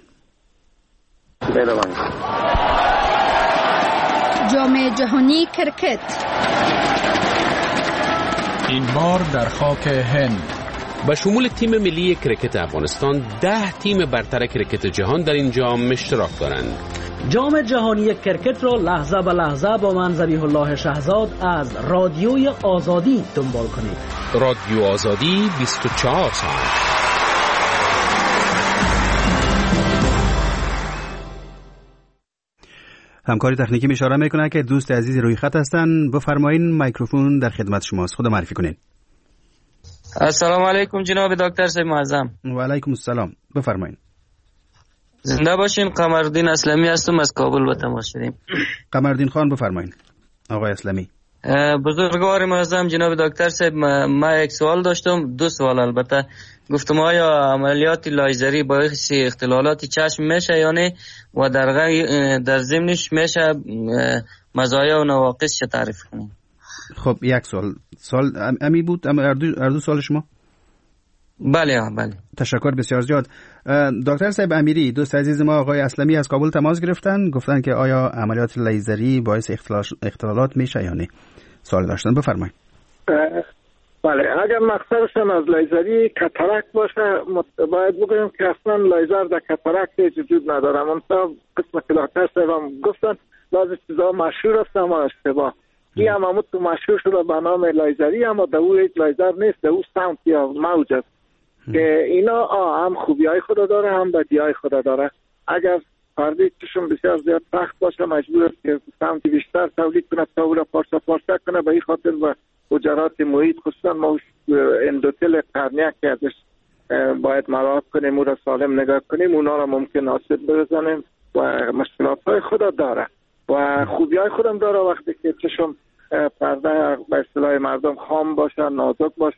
مهربانی. جام جهانی کرکت این بار در خاک هند. با شمول تیم ملی کرکت افغانستان ده تیم برتر کرکت جهان در این جام اشتراک دارند. جام جهانی کرکت را لحظه به لحظه با من ذبیح الله شهزاد از رادیوی آزادی دنبال کنید. رادیو آزادی بیست و چهار ساعت. همکاری تکنیکی اشاره میکنه که دوست عزیز روی خط هستن. بفرمایین میکروفون در خدمت شماست. خود معرفی کنین. السلام علیکم جناب دکتر صاحب معظم. و علیکم السلام. بفرمایین. زنده باشین. قمرالدین اسلمی هستم از کابل به تماس شدیم. قمرالدین خان بفرمایین. آقای اسلمی. بزرگوار معظم جناب دکتر صاحب ما یک سوال داشتم، دو سوال البته. گفتم آیا عملیات لایزری باعث اختلالات چشم میشه یا نه و در در ضمنش میشه مزایا و نواقص چه تعریف کنیم؟ خب یک سوال سوال امی بود اردو اردو سوال شما؟ بله بله. تشکر بسیار زیاد. دکتر صاحب امیری دوست عزیز ما آقای اسلمی از کابل تماس گرفتن، گفتن که آیا عملیات لیزری باعث اختلالات میشه یا نه؟ سوال داشتن. بفرمایید. بله اگر مقصدشان از لیزری کاتاراکت باشه باید بگویم که اصلا لیزر در کاتاراکت وجود نداره. منطقه قسم که دکتر صاحب هم گفتن بعضی چیزها مشهور است اما اشتباه. این هم همون تو مشهور شده به نام لیزری اما در او هیچ لیزر نیست، در او ساوند یا موج است که اینا هم خوبی های خدا داره هم بدی های خدا داره. اگر فردی چشم بسیار زیاد سخت باشه مجبور است که ساوند بیشتر تولید کنه تا او را پارچه پارچه کنه، به این خاطر و حجرات محیط خصوصا ما اندوتل قرنیه که ازش باید مراقبت کنیم او را سالم نگاه کنیم، اونا را ممکن آسیب برسانیم و مشکلات های خدا داره و خوبی های خودم داره. وقتی که چشم پرده به اصطلاح مردم خام باشه نازک باشه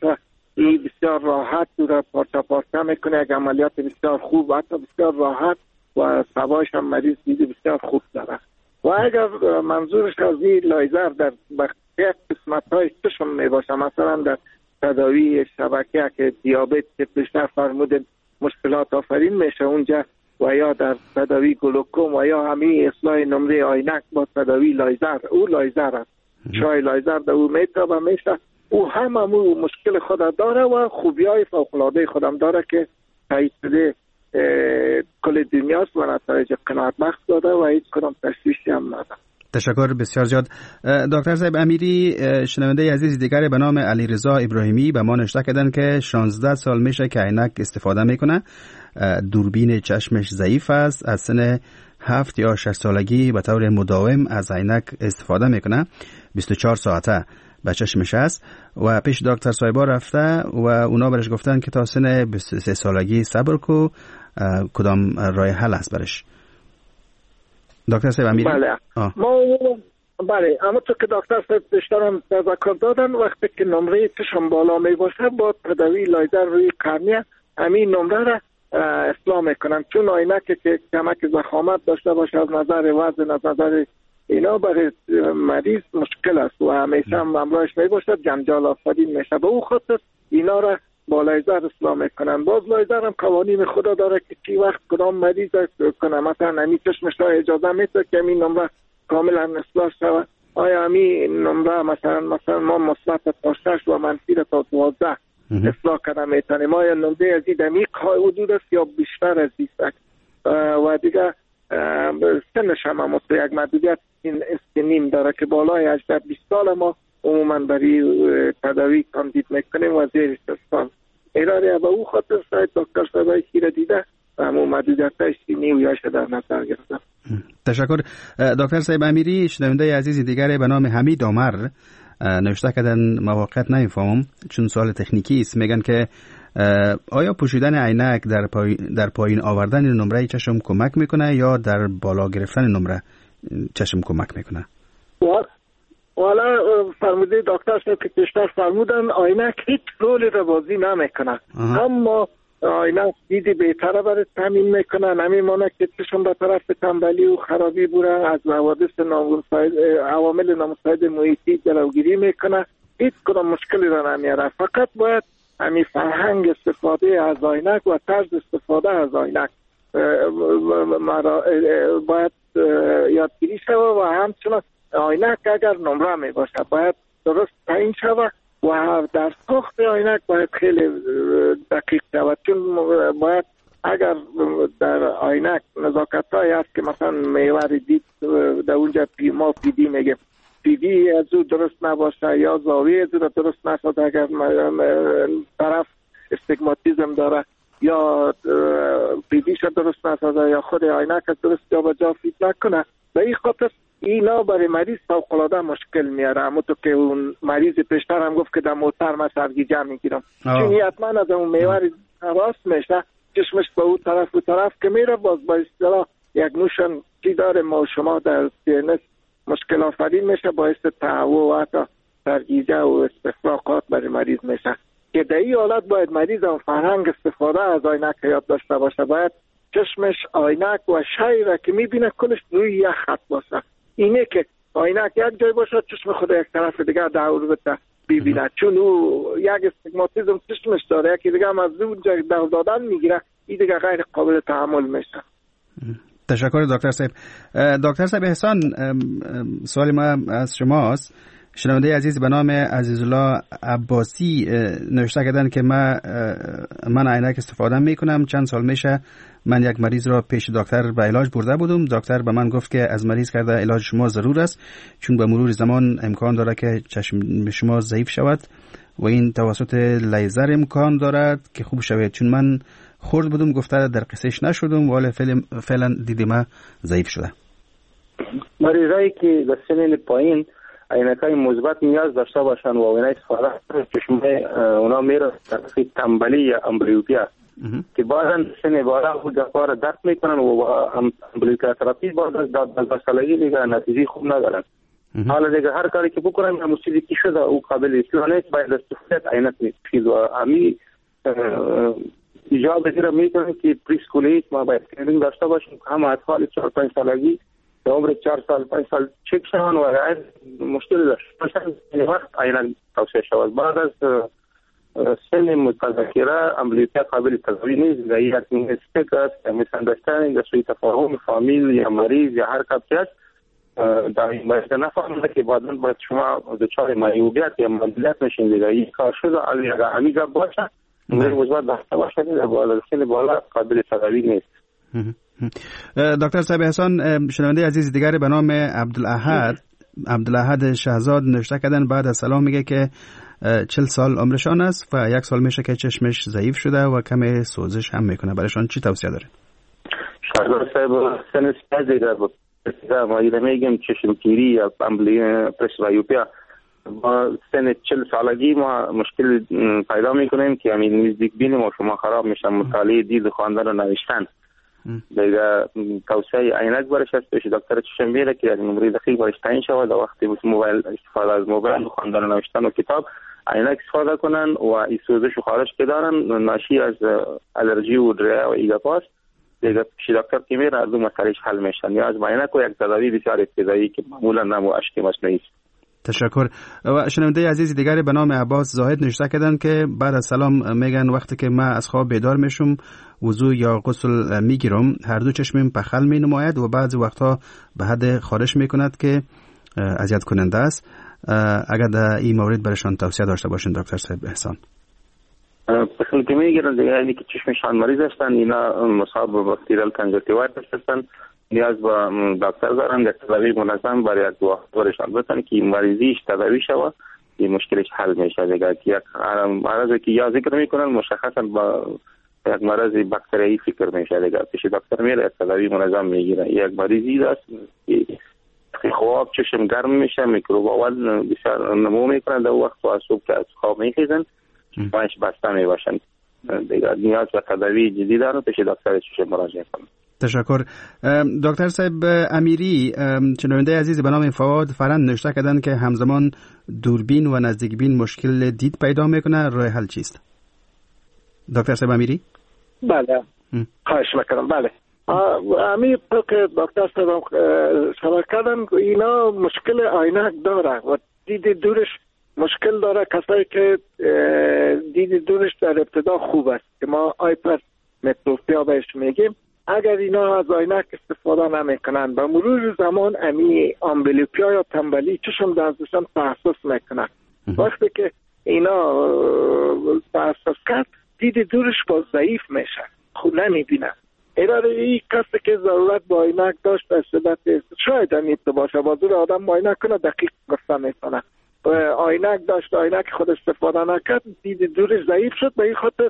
این بسیار راحت او را پارچه پارچه میکنه، یک عملیات بسیار خوب و حتی بسیار راحت و سوایش هم مریض دیده بسیار خوب داره. و اگر منظورش از این لایزر در بخیه قسمت های چشم می باشه، مثلا در تداوی شبکه که دیابت که پیشتر فرمودن مشکلات آفرین میشه اونجا، و یا در تداوی گلوکوم و یا همین اصلاح نمره عینک با تداوی لایزر، او لایزر است، شای لایزر در او میتابه میشه، او هم همون مشکل خود داره و خوبی های فوق‌العاده خودم داره که تایید شده کل دنیاست و نتایج قناعت بخش داده و هیچ کدام تشویشی هم نداره. تشکر بسیار زیاد. دکتر صاحب امیری، شنونده عزیز دیگر به نام علیرضا ابراهیمی به ما نوشته کردن که شانزده سال میشه که عینک استفاده میکنه، دوربین چشمش ضعیف است، از سن هفت یا شش سالگی به طور مداوم از عینک استفاده میکنه، بیست و چهار ساعته به چشمش است و پیش دکتر صاحبا رفته و اونا برش گفتن که تا سن بیست و سه سالگی صبر کو، کدام راه حل است برش؟ دکتر صاحب امیری؟ بله آه. ما بله اما تو که دکتر صاحب بیشتر هم تذکر دادن، وقتی که نمره چشم بالا می باشه با تداوی لایزر روی قرنیه همین نمره را اصلاح میکنن، چون عینک که کمک ضخامت داشته باشه از نظر وزن از نظر اینا برای مریض مشکل است و همیشه هم همراهش می باشه جنجال آفرین میشه. به او خاطر اینا را با لایزر اصلاح میکنن. باز لایزر هم قوانین خدا داره که چی وقت کدام مریض کنه، مثلا همین چشمش را اجازه میده که همین نمره کاملا اصلاح شود، آیا همین نمره مثلا مثلا ما مثبت تا شش و منفی تا دوازده اصلاح کنه میتونه، ما یا نمره از این دمیق های حدود است یا بیشتر از بیست و دیگه سنش هم مثل یک محدودیت این استنیم داره که بالای هجده بیست سال ما عموما برای تداوی کاندید میکنیم و زیر شصت سال ایرانی به او خاطر شاید دکتر صاحبای خیره دیده همون محدودیت سنی و یاش در نظر گرفتم. تشکر. دکتر صاحب امیری، شنونده عزیز دیگر به نام حمید عمر نوشته کردن موقعیت نمیفهمم چون سوال تکنیکی است، میگن که آیا پوشیدن عینک در پای در پایین آوردن نمره چشم کمک میکنه یا در بالا گرفتن نمره چشم کمک میکنه؟ والا فرموده دکتر صاحب که پیشتر فرمودن عینک هیچ رولی را بازی نمیکنه، اما عینک دیدی بهتره برای تامین میکنه، نمیمونه که چشم به طرف تنبلی و خرابی بوره، از حوادث نامساعد عوامل نامساعد محیطی جلوگیری میکنه، هیچ کدام مشکلی را نمیاره. فقط باید همین فرهنگ استفاده از عینک و طرز استفاده از عینک باید یادگیری شود و همچنان عینک اگر نمره می باشه باید درست تعیین شود و در ساخت عینک باید خیلی دقیق شود، چون باید اگر در عینک نزاکت هایی هست که مثلا میوه دید در اونجا پی ما پی دی میگه پی دی از او درست نباشه یا زاویه از او درست نشد، اگر طرف استگماتیزم داره یا پی دیش درست نشد یا خود عینک درست جا به جا فیت نکنه، به این خاطر اینا برای مریض فوق‌العاده مشکل میاره. اما تو که اون مریض پیشتر هم گفت که در موتر من سرگیجه میگیرم، چون حتما از اون میوه راست میشه چشمش به اون طرف و طرف که میره، باز با اصطلاح یک نوشن چی داره ما شما در سینس مشکل آفرین میشه، باعث تهوع و حتی سرگیجه و استفراغات برای مریض میشه که در این حالت باید مریض هم فرهنگ استفاده از عینک یاد داشته باشه، باید چشمش عینک و شی را که میبینه کلش روی یک خط باشه، اینه که عینک یک جای باشه چشم خود یک طرف دیگه دور بده ببینه، چون او یک استگماتیزم چشمش داره یکی دیگه هم از اون جای دور دادن میگیره، این دیگه غیر قابل تحمل میشه. تشکر دکتر صاحب. دکتر صاحب احسان، سوال ما از شماست. شنونده عزیز به نام عزیزالله عباسی نوشته کردن که من من عینک استفاده میکنم، چند سال میشه من یک مریض را پیش دکتر به علاج برده بودم، دکتر به من گفت که از مریض کرده علاج شما ضرور است چون به مرور زمان امکان داره که چشم شما ضعیف شود و این توسط لیزر امکان دارد که خوب شود، چون من خورد بودم گفته در قصهش نشدم ولی فعلا دیدم ضعیف شده. مریضایی که در سن پایین عینکای مثبت نیاز داشته باشن و اونا استفاده کنن چشمه اونا میره در تنبلی یا امبلیوپیا که بعضا سن بالا خود کار درد میکنن و امبلیوپیا تراپی بعد از دو سالگی دیگه نتیجه خوب ندارن. حالا دیگه هر کاری که بکنم یا چیزی که شده او قابل اصلاح نیست، باید استفاده عینک نیست و امی ایجاب بگیره میکنه که پریسکولی ما باید ترینینگ داشته باشیم که همه اطفال چهار پنج سالگی به عمر چهار سال پنج سال چک شوند و مشکل داشته باشن این وقت عینک توصیه شود. بعد از سن متذکره عملیات قابل تداوی نیست، یک استیک است یا میساندرستندینگ یا سوء تفاهم فامیل یا مریض یا هر کسی است در این باید نفهمده که بعدا باید شما دچار معیوبیت یا معلولیت نشین دیگه. این کار شده اگر همیشه باشه این مثبت داشته باشه در بالا سن بالا قابل تداوی نیست. دکتر صاحب احسان، شنونده عزیز دیگری به نام عبدالاحد عبدالاحد شهزاد نوشته کردن بعد از سلام میگه که چل سال عمرشان است و یک سال میشه که چشمش ضعیف شده و کم سوزش هم میکنه. برایشان چی توصیه دارید؟ شهزاد صاحب سن سپاس دیگر بود ما ایده میگیم چشم تیری یا عملی پرسوایوپیا با سن چل سالگی ما مشکل پیدا میکنیم که همین نزدیک بین ما شما خراب میشن، مطالعه دید خواندن و نوشتن دیگه توصیه عینک برش است پیش دکتر چشم میره که این مریض دقیق برش تعیین شود و وقتی موبایل استفاده از موبایل خواندن و نوشتن و کتاب عینک استفاده کنن و این سوزش و خارش که دارن ناشی از الرژی و دریه و ایگاپاس دیگه پیش دکتر که میره از دو مسئلهش حل میشن یا از عینک و یک تداوی بسیار ابتدایی که معمولا نمو اشک مصنوعی است. تشکر. و شنونده عزیز دیگری به نام عباس زاهد نوشته کردن که بعد از سلام میگن وقتی که من از خواب بیدار میشم وضو یا غسل میگیرم هر دو چشمم پخل می نماید و بعضی وقتها به حد خارش میکند که اذیت کننده است. اگر در این مورد برشان توصیه داشته باشین دکتر صاحب احسان. پخل که میگیرن دیگه یعنی که چشمشان مریض هستن، اینا مصاب به باکتریال کنجکتیوایتس هستن، نیاز به دکتر دارن یک تداوی منظم برای یک دو هفتهشان بتن که این مریضیش تداوی شود این مشکلش حل میشه دیگه. که یک مرضی که یا ذکر میکنن مشخصا با یک مرض باکتریایی فکر میشه دیگه پیش دکتر میره یک تداوی منظم میگیره. یک مریضی داشت که خواب چشم گرم میشه میکروب اول بسیار نمو میکنن در وقت و صبح که از خواب میخیزن چشمانش بسته میباشن دیگه نیاز به تداوی جدی دارن پیش دکتر چشم مراجعه کنن. تشکر. دکتر صاحب امیری شنونده عزیز به نام فواد فرند نوشته کردن که همزمان دوربین و نزدیک بین مشکل دید پیدا میکنه، راه حل چیست؟ دکتر صاحب امیری؟ بله خواهش میکنم. بله امیر تو که دکتر صاحب شما کردن اینا مشکل عینک داره و دید دورش مشکل داره. کسایی که دید دورش در ابتدا خوب است که ما آیپر متروپیا بهش میگیم، اگر اینا از عینک استفاده نمیکنن به مرور زمان امی آمبلیوپیا یا تنبلی چشم دستشان تحسس میکنن. وقتی که اینا تحسس کرد دید دورش با ضعیف میشه، خوب نمیبینن. ایراد این کسی که ضرورت با عینک داشت از شدت شاید هم تو باشه با دور آدم با عینک کنه دقیق گفته میتونه عینک داشت عینک خود استفاده نکرد دید دورش ضعیف شد به این خاطر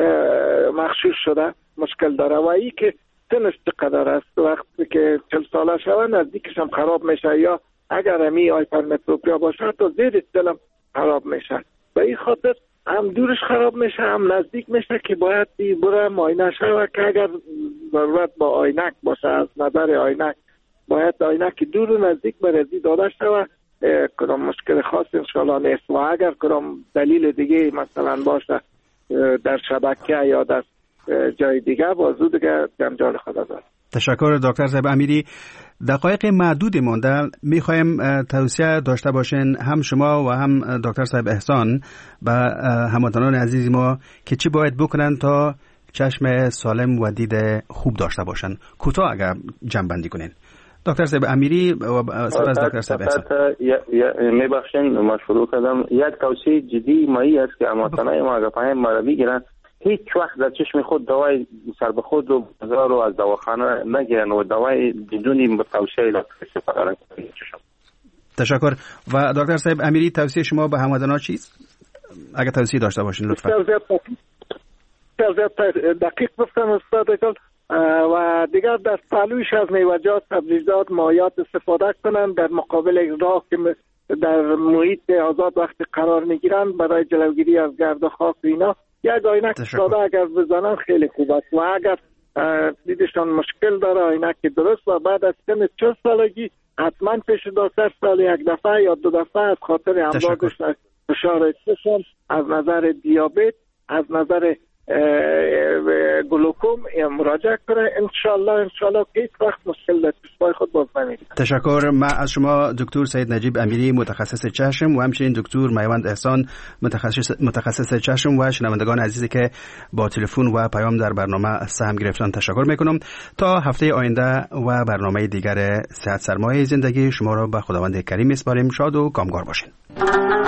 مخشوش شده مشکل داره. و این که سنش چقدر است وقتی که چل ساله شوه نزدیکش هم خراب میشه یا اگر همی هایپرمتروپیا باشه تا زیر دلم خراب میشه. به این خاطر هم دورش خراب میشه هم نزدیک میشه که باید بره معاینه شوه که اگر ضرورت با عینک باشه از نظر عینک باید عینک دور و نزدیک برزی داده شوه. کدام مشکل خاص انشاءالله نیست و اگر کدام دلیل دیگه مثلا باشه در شبکه یا در جای دیگه بازو دیگه جنجال خود داره. تشکر دکتر صاحب امیری. دقایق معدود مانده میخوایم توصیه داشته باشین هم شما و هم دکتر صاحب احسان به هموطنان عزیز ما که چی باید بکنن تا چشم سالم و دید خوب داشته باشن. کوتاه اگر جمع کنین دکتر صاحب امیری و سپس دکتر صاحب احسان. میبخشین ما شروع کردم. یک توصیه جدی مایی است که هموطنان ما اگر پایم ما رو بگیرن هیچ وقت در چشم خود دوای سر به خود رو بازار رو از دواخانه نگیرن و دوای بدون توصیه دکتر استفاده نکنن. تشکر. و دکتر صاحب امیری توصیه شما به هموطنان چیست؟ اگر توصیه داشته باشین لطفا. دقیق گفتم استاد گل و دیگر در پهلویش از میوه‌جات سبزیجات مایعات استفاده کنن در مقابل راه که در محیط آزاد وقتی قرار میگیرن برای جلوگیری از گرد و خاک اینا یک عینک ساده اگر بزنن خیلی خوب است. و اگر دیدشان مشکل داره عینک درست و بعد از سن چهل سالگی حتما پیش دکتر سال یک دفعه یا دو دفعه از خاطر امراضش فشار چشم، از نظر دیابت، از نظر گلوکوم مراجعه کنه. انشالله انشالله که هیچ وقت مشکل در چشمای خود باز نمیگیره. تشکر. من از شما دکتر سید نجیب امیری متخصص چشم و همچنین دکتر میوند احسان متخصص متخصص چشم و شنوندگان عزیزی که با تلفن و پیام در برنامه سهم گرفتن تشکر میکنم. تا هفته آینده و برنامه دیگر صحت سرمایه زندگی شما را به خداوند کریم میسپاریم. شاد و کامگار باشین.